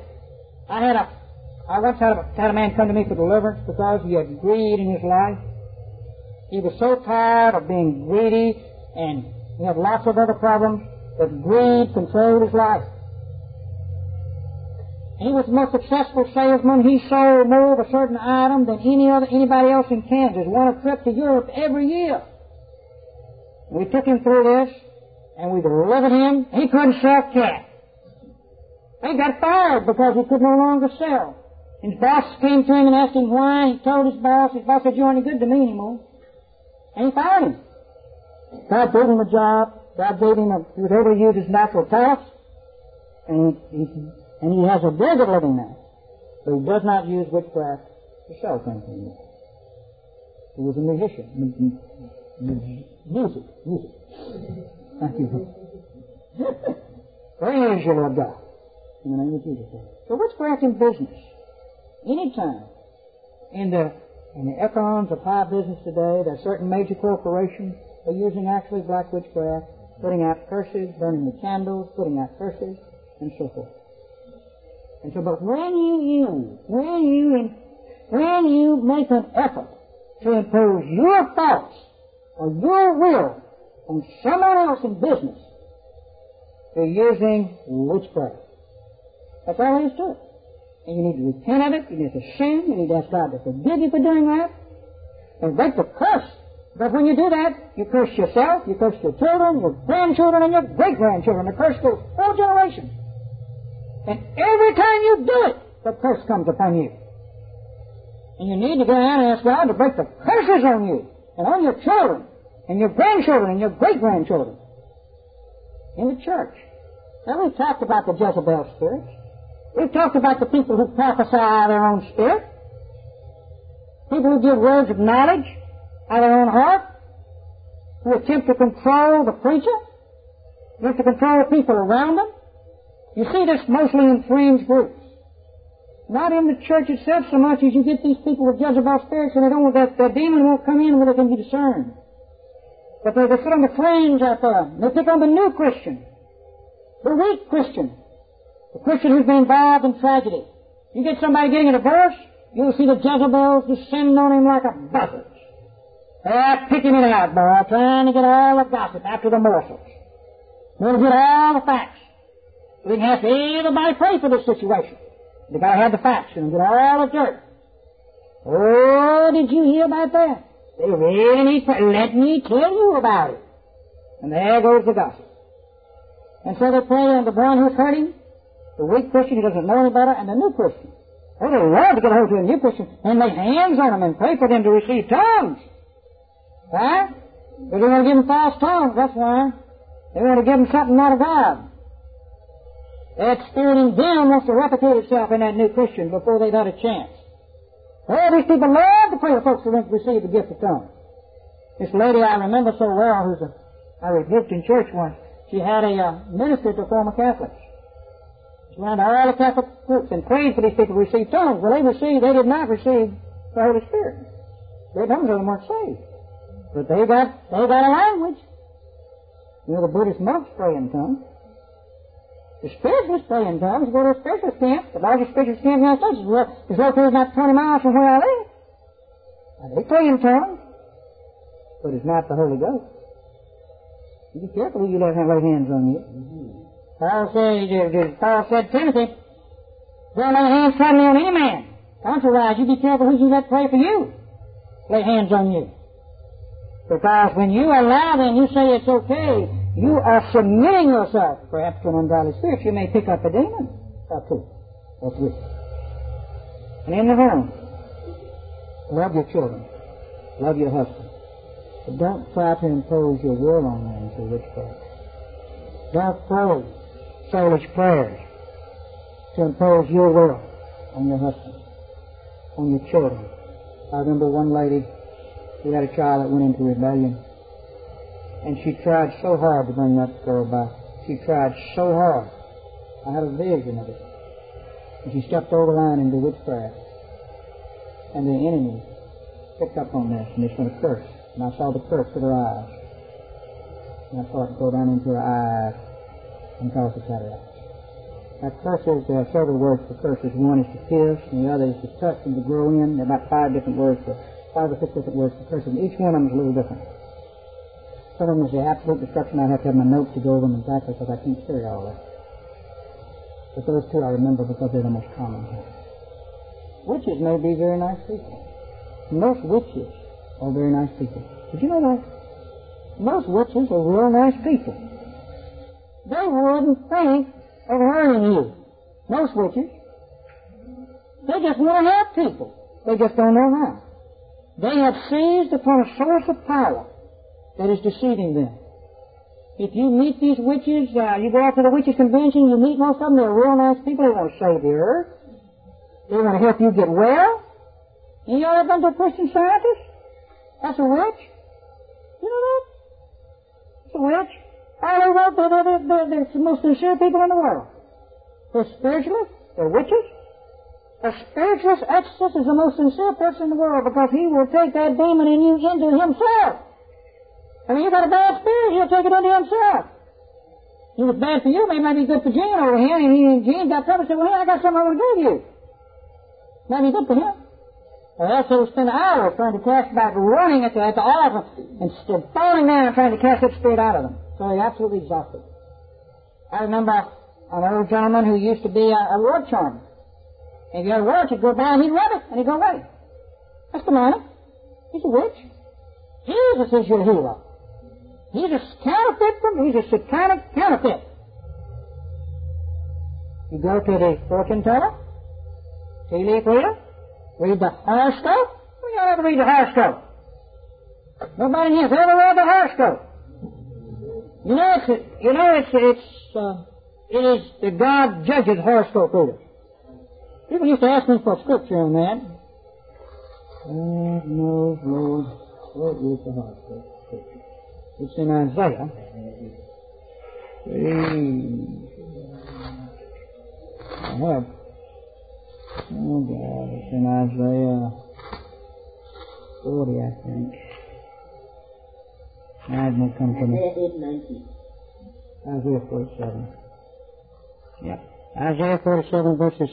I once had a man come to me for deliverance because he had greed in his life. He was so tired of being greedy, and he had lots of other problems, but greed controlled his life. He was the most successful salesman. He sold more of a certain item than anybody else in Kansas. Won a trip to Europe every year. We took him through this, and we delivered him. He couldn't sell cat. He got fired because he could no longer sell. His boss came to him and asked him why. He told his boss said, "You aren't any good to me anymore." And he fired him. God gave him a job. God gave him he was able to use his natural talents. And he has a very good living now. But he does not use witchcraft to sell things anymore. He was a musician. Music. Thank you. Praise you, Lord God. In the name of Jesus. So witchcraft in business. Anytime. In the echelons of high business today, there are certain major corporations are using actually black witchcraft, putting out curses, burning the candles, putting out curses, and so forth. And so, but when you make an effort to impose your thoughts or your will on someone else in business, you're using witchcraft. That's all there is to it. And you need to repent of it. You need to sin. You need to ask God to forgive you for doing that. And break the curse. Because when you do that, you curse yourself, you curse your children, your grandchildren, and your great-grandchildren. The curse goes 4 generations. And every time you do it, the curse comes upon you. And you need to go out and ask God to break the curses on you, and on your children, and your grandchildren, and your great-grandchildren. In the church. Now, we've talked about the Jezebel spirits. We've talked about the people who prophesy out of their own spirit. People who give words of knowledge out of their own heart. who attempt to control the preacher, attempt to control the people around them. You see this mostly in fringe groups. Not in the church itself so much as you get these people with Jezebel spirits and they don't, that demon won't come in where they can be discerned. But they sit on the fringe out there. They pick on the new Christian, the weak Christian, the Christian who's been involved in tragedy. You get somebody getting a divorce, you'll see the Jezebels descend on him like a buzzard. They're picking it out, boy, trying to get all the gossip after the morsels. They'll get all the facts. We can have everybody pray for this situation. They gotta have the facts and get all the dirt. Oh, did you hear about that? They really need to let me tell you about it. And there goes the gossip. And so they pray on the one who's hurting, the weak Christian who doesn't know any better, and the new Christian. Oh, they love to get a hold of a new Christian and lay hands on them and pray for them to receive tongues. Why? Because they want to give them false tongues, that's why. They want to give them something not of God. That spirit in them wants to replicate itself in that new Christian before they've had a chance. Oh, these people love to pray for folks who don't receive the gift of tongues. This lady I remember so well, I rebuked in church once, she had a minister to former Catholics. She went to all the Catholic groups and prayed for these people to receive tongues. Well, they did not receive the Holy Spirit. Some of them weren't saved. But they got a language. You know, the Buddhist monks pray in tongues. The spiritualists pray in tongues. Go to a spiritualist camp. The largest spiritualist camp in the United States is located about 20 miles from where I live. Now, they pray in tongues, but it's not the Holy Ghost. You be careful who you let lay hands on you. Paul said, Timothy, don't lay hands suddenly on any man. Contrariwise, you be careful who you let pray for you. Lay hands on you. Because when you allow them, you say it's okay, you are submitting yourself, perhaps to an ungodly spirit. You may pick up a demon or two or three. And in the home, love your children, love your husband. But don't try to impose your will on them through witchcraft. Don't pray soulish prayers to impose your will on your husband, on your children. I remember one lady who had a child that went into rebellion. And she tried so hard to bring that girl back. She tried so hard. I had a vision of it. And she stepped over the line into witchcraft. And the enemy picked up on this, and it's going to curse. And I saw the curse with her eyes. And I saw it go down into her eyes and cause the cataracts. Now, curses, there are several words for curses. One is to kiss, and the other is to touch and to grow in. There are about 5 or 6 different words for curses. Each one of them is a little different. Some of them is the absolute destruction. I'd have to have my notes to go over them exactly because I can't carry all that. But those two I remember because they're the most common. Witches may be very nice people. Most witches are very nice people. Did you know that? Most witches are real nice people. They wouldn't think of hurting you. Most witches. They just want to help people. They just don't know how. They have seized upon a source of power that is deceiving them. If you meet these witches, you go out to the witches' convention, you meet most of them, they're real nice people. They want to save the earth. They want to help you get well. And you ever been to a Christian Scientist? That's a witch. You know that? It's a witch. They're the most sincere people in the world. They're spiritualists. They're witches. A spiritualist exorcist is the most sincere person in the world because he will take that demon in you into himself. I mean, you got a bad spirit, he'll take it into himself. He was bad for you, maybe might be good for Gene over here, and Gene got trouble and said, well, hey, I got something I want to give you. Might be good for him. Or else he'll spend hours trying to cast back, running at the altar, and still falling down and trying to cast that spirit out of them. So he's absolutely exhausted. I remember an old gentleman who used to be a word charmer. And if you had a word, he'd go by and he'd rub it, and he'd go away. That's demonic. He's a witch. Jesus is your hero. He's a counterfeit he's a satanic counterfeit. You go to the fortune teller, tea leaf reader, read the horoscope. We don't ever read the horoscope. Nobody in here has ever read the horoscope. It is the God judges horoscope readers. People used to ask me for scripture on that. God knows, Lord, what is the horoscope? It's in Isaiah. I have. Oh, God, it's in Isaiah 40, I think. Now it may come to me. Isaiah 47. Yep. Isaiah 47, verses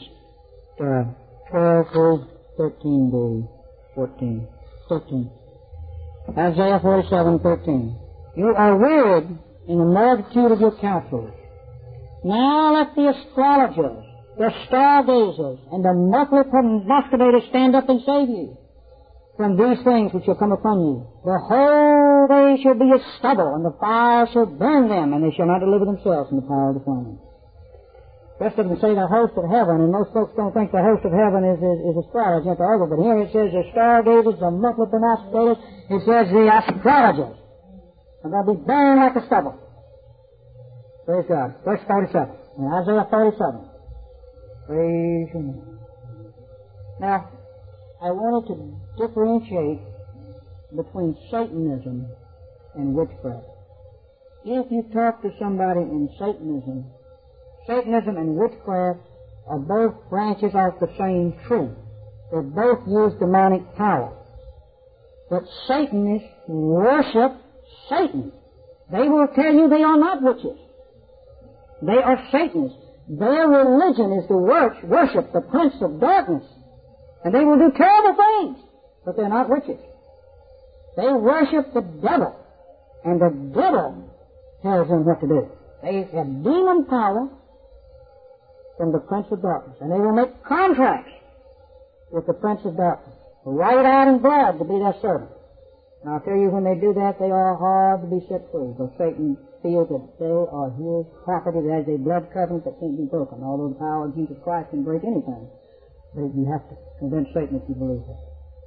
12 through 13b, 14. 13. Isaiah 47, 13. You are wearied in the multitude of your counselors. Now let the astrologers, the stargazers, and the monthly prognosticators stand up and save you from these things which shall come upon you. Behold, they shall be as stubble, and the fire shall burn them, and they shall not deliver themselves from the power of the flame. Rest of them say the host of heaven, and most folks don't think the host of heaven is astrologers at the other, but here it says the stargazers, the monthly prognosticators, it says the astrologers. And they'll be burned like a stubble. Praise God. Verse 47. In Isaiah 47. Praise your name. Now, I wanted to differentiate between Satanism and witchcraft. If you talk to somebody in Satanism, Satanism and witchcraft are both branches of the same tree. They both use demonic power. But Satanists worship Satan. They will tell you they are not witches. They are Satanists. Their religion is to worship the prince of darkness. And they will do terrible things, but they're not witches. They worship the devil, and the devil tells them what to do. They have demon power from the prince of darkness, and they will make contracts with the prince of darkness, write out in blood to be their servant. And I'll tell you, when they do that, they are hard to be set free, because Satan feels that they are his property, that is a blood covenant that can't be broken. Although the power of Jesus Christ can break anything, but you have to convince Satan if you believe that.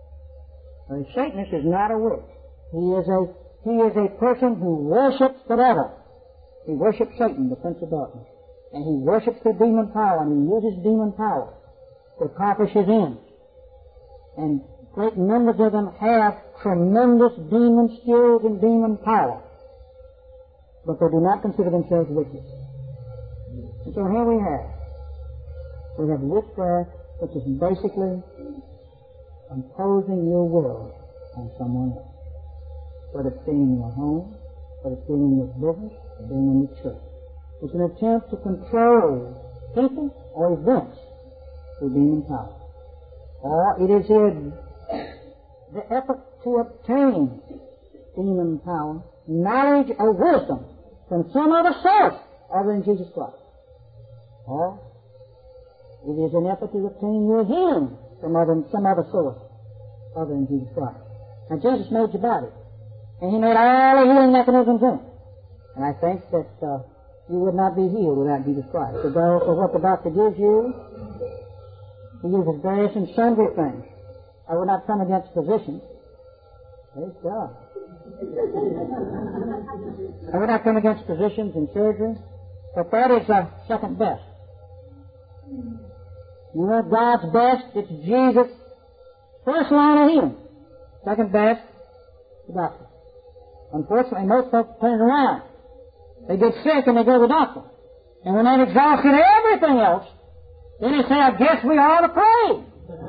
A Satanist is not a witch. He is a person who worships the devil. He worships Satan, the prince of darkness. And he worships the demon power, and he uses demon power to accomplish his ends. And great numbers of them have tremendous demon skills and demon power. But they do not consider themselves witches. And so here we have witchcraft, which is basically imposing your will on someone else. Whether it's being in your home, whether it's being in your business, or being in the church. It's an attempt to control people or events through demon power. Or it is the effort to obtain demon power, knowledge or wisdom from some other source other than Jesus Christ. Or it is an effort to obtain your healing from some other source other than Jesus Christ. Now, Jesus made your body, and He made all the healing mechanisms in it. And I think that you would not be healed without Jesus Christ. Regardless of what the doctor gives you, He uses various and sundry things. I would not come against physicians. Praise God. I would not come against physicians in surgery, but that is second best. You want God's best, it's Jesus. First line of healing. Second best, the doctor. Unfortunately, most folks turn around. They get sick and they go to the doctor. And when they've exhausted everything else, then they say, I guess we ought to pray.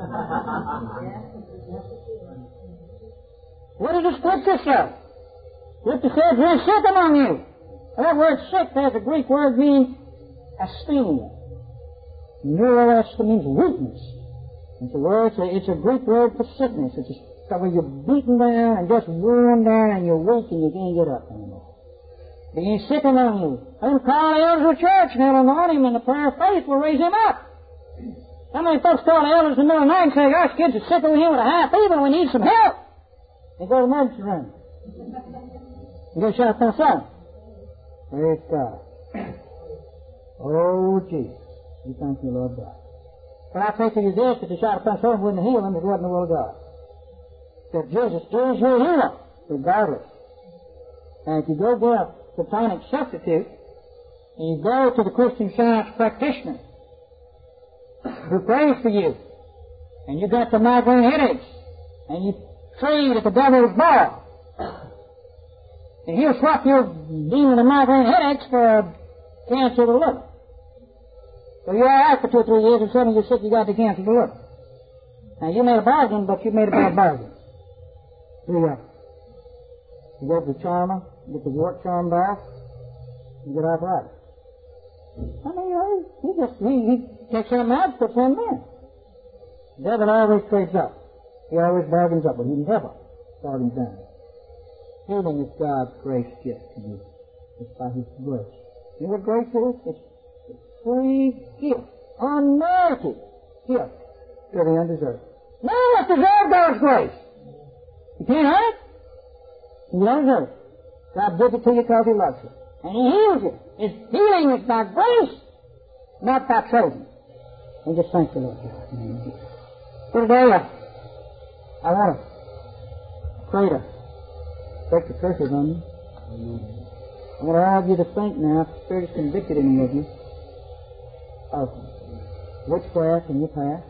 What does the Scripture say? Scripture says, we're sick among you. That word sick, there's a Greek word meaning asthenia. Neuro means weakness. It's a Greek word for sickness. It's where you're beaten down and just worn down and you're weak and you can't get up anymore. Being sick among you. They'll call the elders of the church and they'll anoint him and the prayer of faith will raise him up. How many folks call the elders in the middle of the night and say, our kids are sick over here with a high fever and we need some help? They go to the emergency room. And go shut up on the phone. Praise God. Oh, Jesus. We thank you, Lord God. But I say to you this, that the shot upon someone wouldn't heal him, it wasn't the will of God. That Jesus is your healer, regardless. And if you go get a Platonic substitute, and you go to the Christian Science practitioner, who prays for you, and you got the migraine headaches, and you prayed that the devil was born, And he'll swap your demon and migraine headaches for cancer of the liver. So you're all right for 2 or 3 years, and suddenly you're sick, you got the cancer of the liver. Now, you made a bargain, but you made a bad bargain. You go to the charmer, get the wart charmed off, and get arthritis. I mean, he takes something out, puts something in. The devil always trades up. He always bargains up, but he never bargains down. Healing is God's grace gift to you. It's by His grace. You know what grace is? It's a free gift, unmerited gift to the undeserved. No one deserves God's grace. You can't have it. You don't deserve it. God gives it to you because He loves you. And He heals you. His healing is by grace, not by trading. And just thank the Lord God. So today, I want to pray to break the curses on you. I want all of you to think now, if the Spirit has convicted any of you of witchcraft in your past,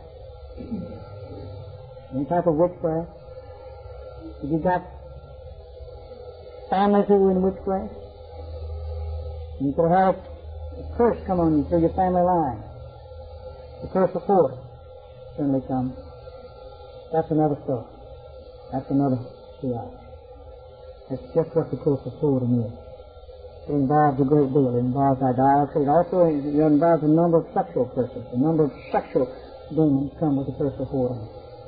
any type of witchcraft. If you got families who were in witchcraft, you could have a curse come on you through your family line. The curse of force certainly comes. That's another story. That's another theology. That's just what the curse of whoredom is. It involves a great deal. It involves idolatry. It also involves a number of sexual curses. A number of sexual demons come with the curse of whoredom.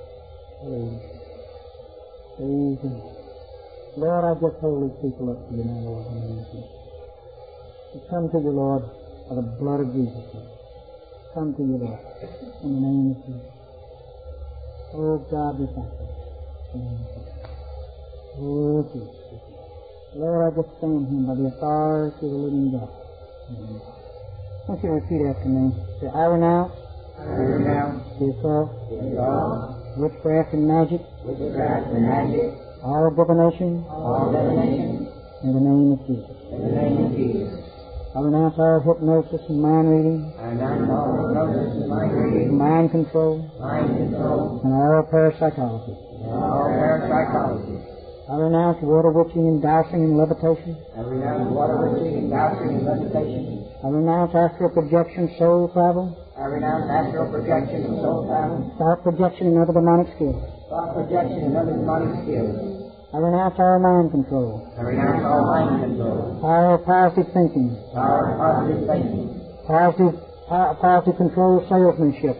Praise Him. Lord, I just hold these people up to you now, Lord, in the name of Jesus. We come to you, Lord, by the blood of Jesus. Come to you, Lord, in the name of Jesus. Oh, God, we thank you. In the name of Jesus. Oh, Jesus. Lord, I just stand here by the authority of the living God. Amen. I want you to repeat after me. Say, I renounce the assault, witchcraft and magic, all divination, in the name of Jesus. I renounce all hypnosis and mind reading, mind control, and all parapsychology. I renounce water witching and dowsing and levitation. I renounce astral projection, soul travel. Thought projection and other demonic skills. I renounce all mind control. Power of positive thinking. Positive control salesmanship.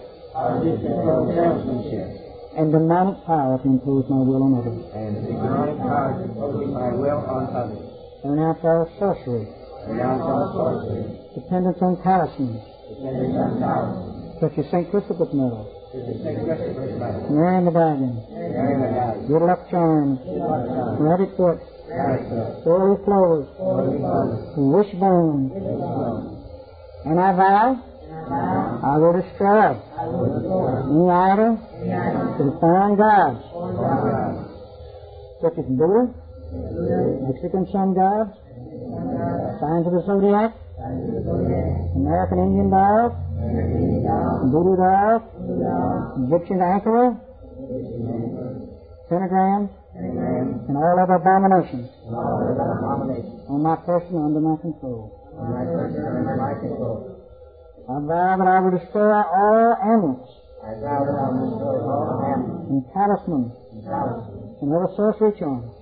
And demonic power to impose my will on others. I renounce all sorcery. Dependence on talismans. Such as St. Christopher's medal. Mary the Dragon. Good luck charms. Rabbit foot. Holy flows. Wishbone. And I vow I will destroy any idol to the foreign gods, such as Buddha, Mexican sun gods, signs of the zodiac, American Indian dolls, Voodoo dolls, Egyptian anchor, pentagrams, and all other abominations on my person under my control. I vow that I will destroy all amulets and talismans and other sorcery charms.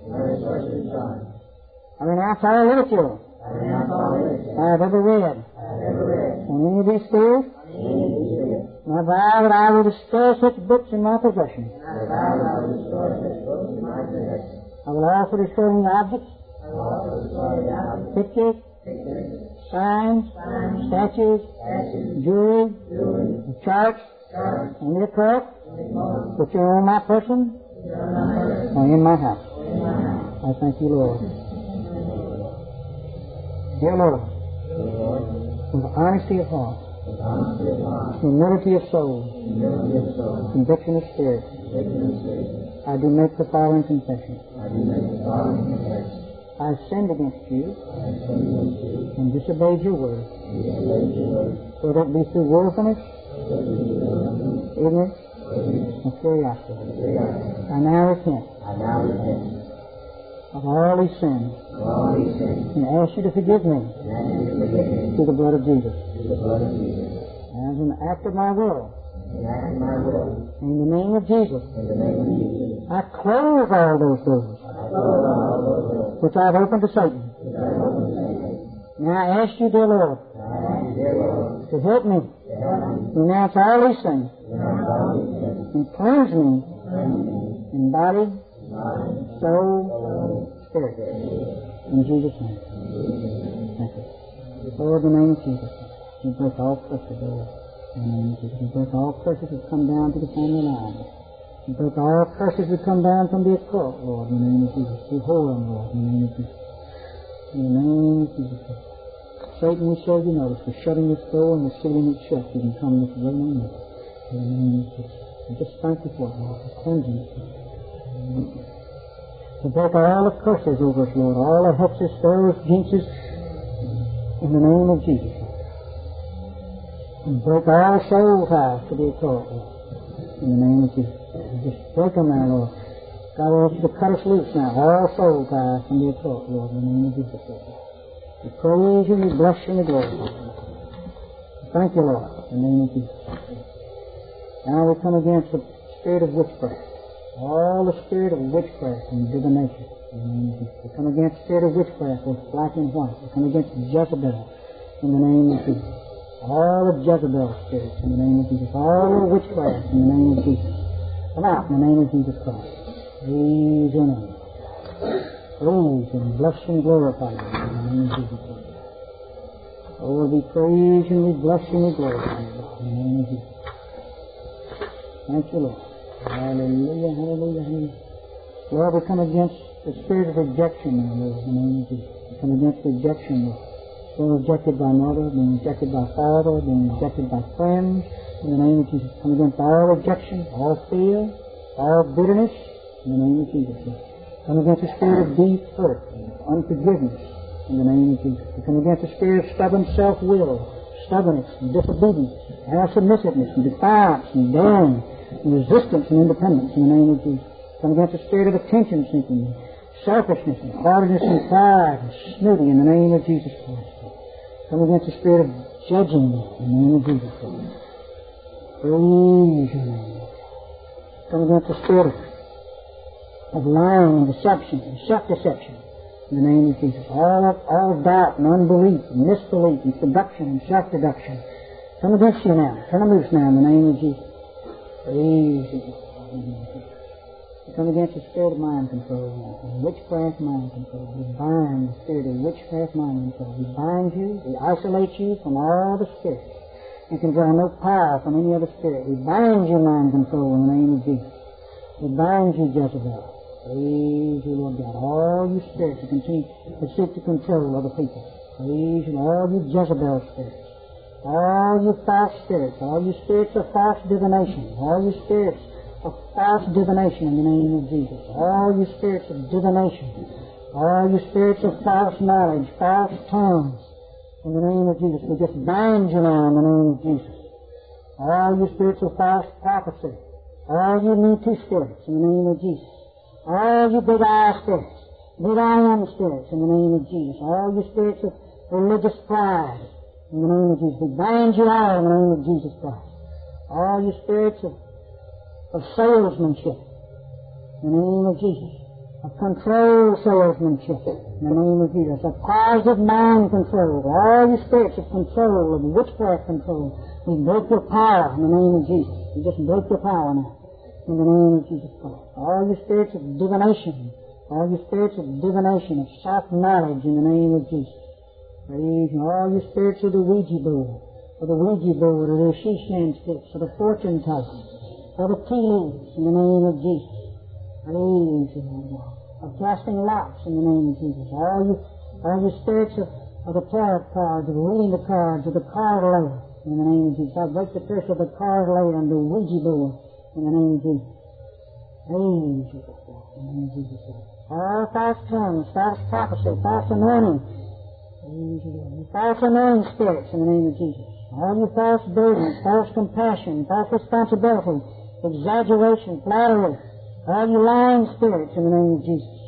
I renounce all literature I have ever read on any of these spheres. And I vow that I will destroy such books in my possession. I will also destroy any objects, pictures, signs, statues, jewelry, charts, and the occult, which are on my person or in my house. I thank you, Lord. Dear Lord, with honesty of heart, humility of soul, conviction of spirit, I do make the following confession. I sinned against you and disobeyed your word, whether it be through willfulness, ignorance, or curiosity. I now repent. of all his sins, and ask you to forgive me through the blood of Jesus. As an act of my will, in the name of Jesus, I close all those doors which I've opened to Satan. Now I ask you, dear Lord, to help me renounce all these things and cleanse me in body, soul, spirit. In Jesus' name. Thank you. Lord, in the name of Jesus, we break all curses, Lord. In the name of Jesus, we break all curses that come down to the family line. We break all curses that come down from the occult, Lord, in the name of Jesus. We hold them, Lord, in the name of Jesus. In the name of Jesus. Satan, we serve you notice for shutting this door and for sealing it shut. You can come this way no more. In the name of Jesus. And just thank you for it, Lord, for cleansing us. To break all the curses over us, Lord, all the hexes, spells, jinxes, in the name of Jesus. And break all soul ties to the occult, Lord, in the name of Jesus. And just break them now, Lord. God, I want you to cut us loose now, all soul ties from the occult, Lord, in the name of Jesus. We praise you, we bless you, and we glorify you. Thank you, Lord, in the name of Jesus. Now we come against the spirit of witchcraft. All the spirit of witchcraft and divination. In the name of Jesus. We come against the spirit of witchcraft with black and white. We come against Jezebel in the name of Jesus. All the Jezebel spirits in the name of Jesus. All the witchcraft in the name of Jesus. Come out in the name of Jesus Christ. Praise your name. Praise and bless and glorify you in the name of Jesus Christ. Oh, we praise and we bless and we glorify you in the name of Jesus. Thank you, Lord. Hallelujah, hallelujah, hallelujah. Lord, we come against the spirit of rejection now, Lord, in the name of Jesus. We come against rejection, Lord. Being rejected by mother, being rejected by father, being rejected by friends, in the name of Jesus. Come against all rejection, all fear, all bitterness, in the name of Jesus. Come against the spirit of deep hurt, unforgiveness, in the name of Jesus. We come against the spirit of stubborn self-will, stubbornness and disobedience, and submissiveness and defiance and daring, and resistance and independence in the name of Jesus. Come against the spirit of attention seeking, selfishness and hardness and pride and snooty in the name of Jesus Christ. Come against the spirit of judging in the name of Jesus Christ. Praise your name. Come against the spirit of lying and deception and self-deception in the name of Jesus. All doubt and unbelief and misbelief and seduction and self-deduction. Come against you now. Turn them loose now in the name of Jesus. Praise you. We come against the spirit of mind control and witchcraft mind control. We bind the spirit of witchcraft mind control. We bind you, we isolate you from all the spirits. You can draw no power from any other spirit. We bind you, mind control, in the name of Jesus. We bind you, Jezebel. Praise you, Lord God. All you spirits that continue to seek to control other people. Praise you, all you Jezebel spirits. All you false spirits, all you spirits of false divination, all you spirits of false divination in the name of Jesus, all you spirits of divination, all you spirits of false knowledge, false tongues, in the name of Jesus, we just bind you now in the name of Jesus. All you spirits of false prophecy, all you Me Too spirits in the name of Jesus, all you big I spirits, big I am spirits in the name of Jesus, all you spirits of religious pride, in the name of Jesus. We bind you out in the name of Jesus Christ. All you spirits of salesmanship, in the name of Jesus. Of control salesmanship, in the name of Jesus. Of positive mind control. All you spirits of control, of witchcraft control. We break your power in the name of Jesus. We just break your power now. In the name of Jesus Christ. All you spirits of divination. All you spirits of divination, of self-knowledge in the name of Jesus. Praise and all you spirits of the Ouija board, or the she-shan sticks, or the fortune tellers, or the tea leaves in the name of Jesus. Praise you, Lord. Of casting lots in the name of Jesus. All you spirits of the tarot cards, of reading the cards, of the card layer in the name of Jesus. I break the curse of the card layer and the Ouija board in the name of Jesus. Praise you, Lord, in the name of Jesus. All false tongues, false prophecy, false anointing. You false anointing spirits in the name of Jesus. All you false burdens, false compassion, false responsibility, exaggeration, flattery, all you lying spirits in the name of Jesus.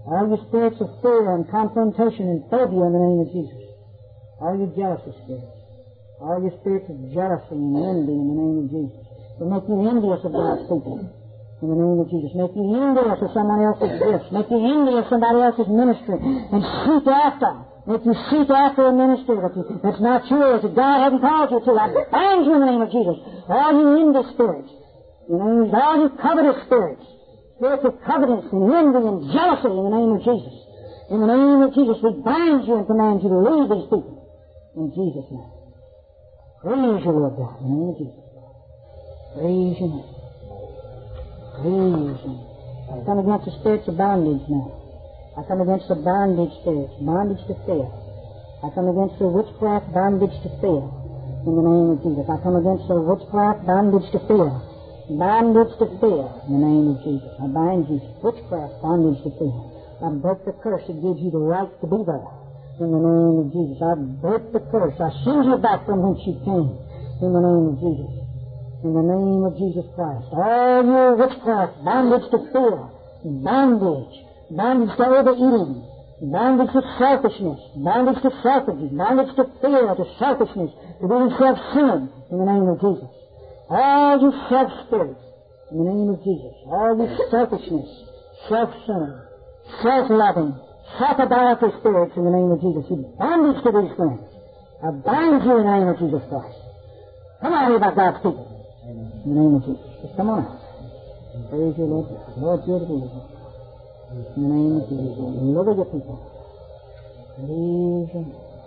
All you spirits of fear and confrontation and phobia in the name of Jesus. All you jealousy spirits. All you spirits of jealousy and envy in the name of Jesus. Will make you envious of God's people. In the name of Jesus. Make you envious of someone else's gifts. Make you envious of somebody else's ministry. And seek after. Make you seek after a ministry that's not yours, that God hasn't called you to. I bind you in the name of Jesus. All you envy spirits. You know, all you covetous spirits. Spirits of covetousness and envy and jealousy in the name of Jesus. In the name of Jesus, we bind you and command you to leave these people. In Jesus' name. Praise you, Lord God. In the name of Jesus. Praise your name. Praise your name. I come against the spirits of bondage now. I come against the bondage spirits, bondage to fear. I come against the witchcraft bondage to fear. In the name of Jesus. I come against the witchcraft bondage to fear. Bondage to fear. In the name of Jesus. I bind you. Witchcraft bondage to fear. I break the curse that gives you the right to be there. In the name of Jesus. I break the curse. I send you back from whence you came. In the name of Jesus. In the name of Jesus Christ. All your witchcraft, bondage to fear, bondage to overeating, bondage to selfishness, bondage to selfishness, bondage to fear, to selfishness, to being self-centered, in the name of Jesus. All you self-spirits, in the name of Jesus. All you selfishness, self-centered, self-loving, self-idolatry spirits, in the name of Jesus. You bondage to these things. I bind you in the name of Jesus Christ. Come on here about God's people. In the name of Jesus. Just come on out. Praise you, Lord. Lord, you're the people. In the name of Jesus. Look at your people. Praise you.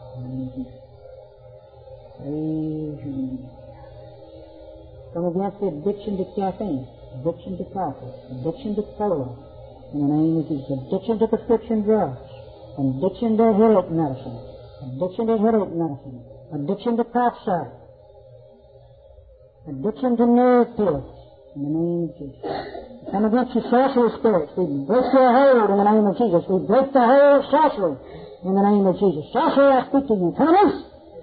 Praise you. Come against the addiction to caffeine, addiction to coffee, addiction to cola. In the name of Jesus. Addiction to prescription drugs. Addiction to headache medicine. Addiction to headache medicine. Addiction to cough syrup. Addiction to nerve pills. In the name of Jesus. Come against the sorcery spirits. We break your hold in the name of Jesus. We break the hold of sorcery in the name of Jesus. Sorcery, I speak to you. Come loose.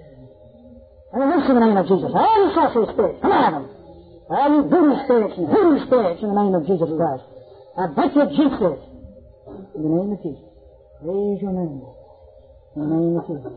Come loose in the name of Jesus. All you sorcery spirits, come out of them. All you voodoo spirits and hoodoo spirits in the name of Jesus Christ. I break your juices in the name of Jesus. Praise your name. In the name of Jesus.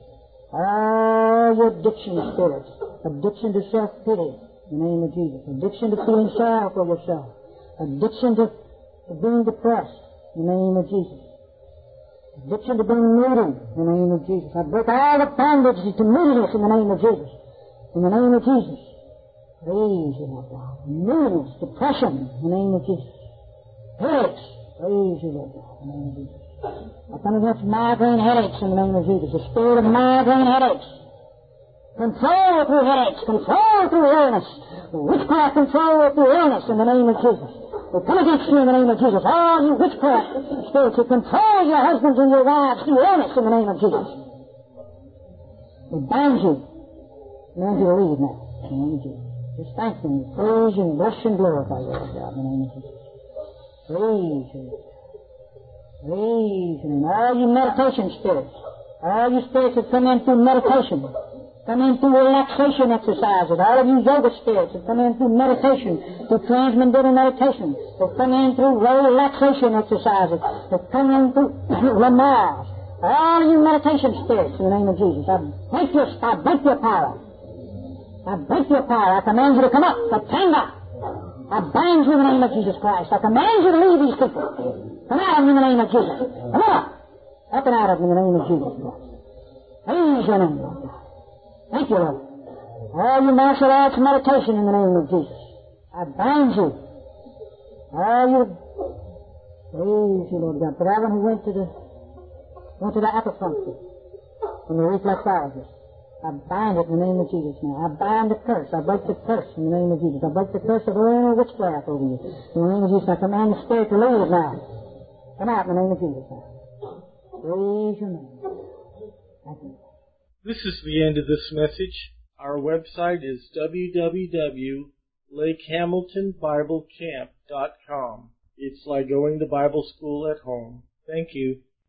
All your addiction spirits, addiction to self-pity, in the name of Jesus. Addiction to feeling sorry for yourself. Addiction to being depressed, in the name of Jesus. Addiction to being moody, in the name of Jesus. I break all the bondage to moodiness in the name of Jesus. In the name of Jesus. Praise you, Lord God. Moodiness, depression, in the name of Jesus. Headaches, praise you, Lord God, in the name of Jesus. I come against migraine headaches in the name of Jesus. The spirit of migraine headaches. Control through headaches. Control through illness. Witchcraft control through illness in the name of Jesus. We come against you in the name of Jesus. All you witchcraft spirits who control your husbands and your wives through illness in the name of Jesus. We bind you. Command you to leave now in the name of Jesus. Just thank you. Praise you and bless you and glorify you, Lord God, in the name of Jesus. Praise you. Praise Him. All you meditation spirits, all you spirits that come in through meditation, come in through relaxation exercises, all of you yoga spirits that come in through meditation, through transcendental meditation, that come in through relaxation exercises, that come in through Lamaze, all of you meditation spirits in the name of Jesus. I break your power. I break your power. I command you to come up, Katanga. I bind you in the name of Jesus Christ. I command you to leave these people. Come out of them in the name of Jesus. Come on. Up and out of them in the name of Jesus Christ. Praise your name, Lord God. Thank you, Lord. All you martial arts meditation in the name of Jesus. I bind you. All you... Praise you, Lord God. For that one who went to the acupuncture and the reflexologist. I bind it in the name of Jesus now. I bind the curse. I break the curse in the name of Jesus. I break the curse of all witchcraft over you. In the name of Jesus, I command the spirit to leave now. Come out in the name of Jesus now. Praise your name. Thank you. This is the end of this message. Our website is www.lakehamiltonbiblecamp.com. It's like going to Bible school at home. Thank you.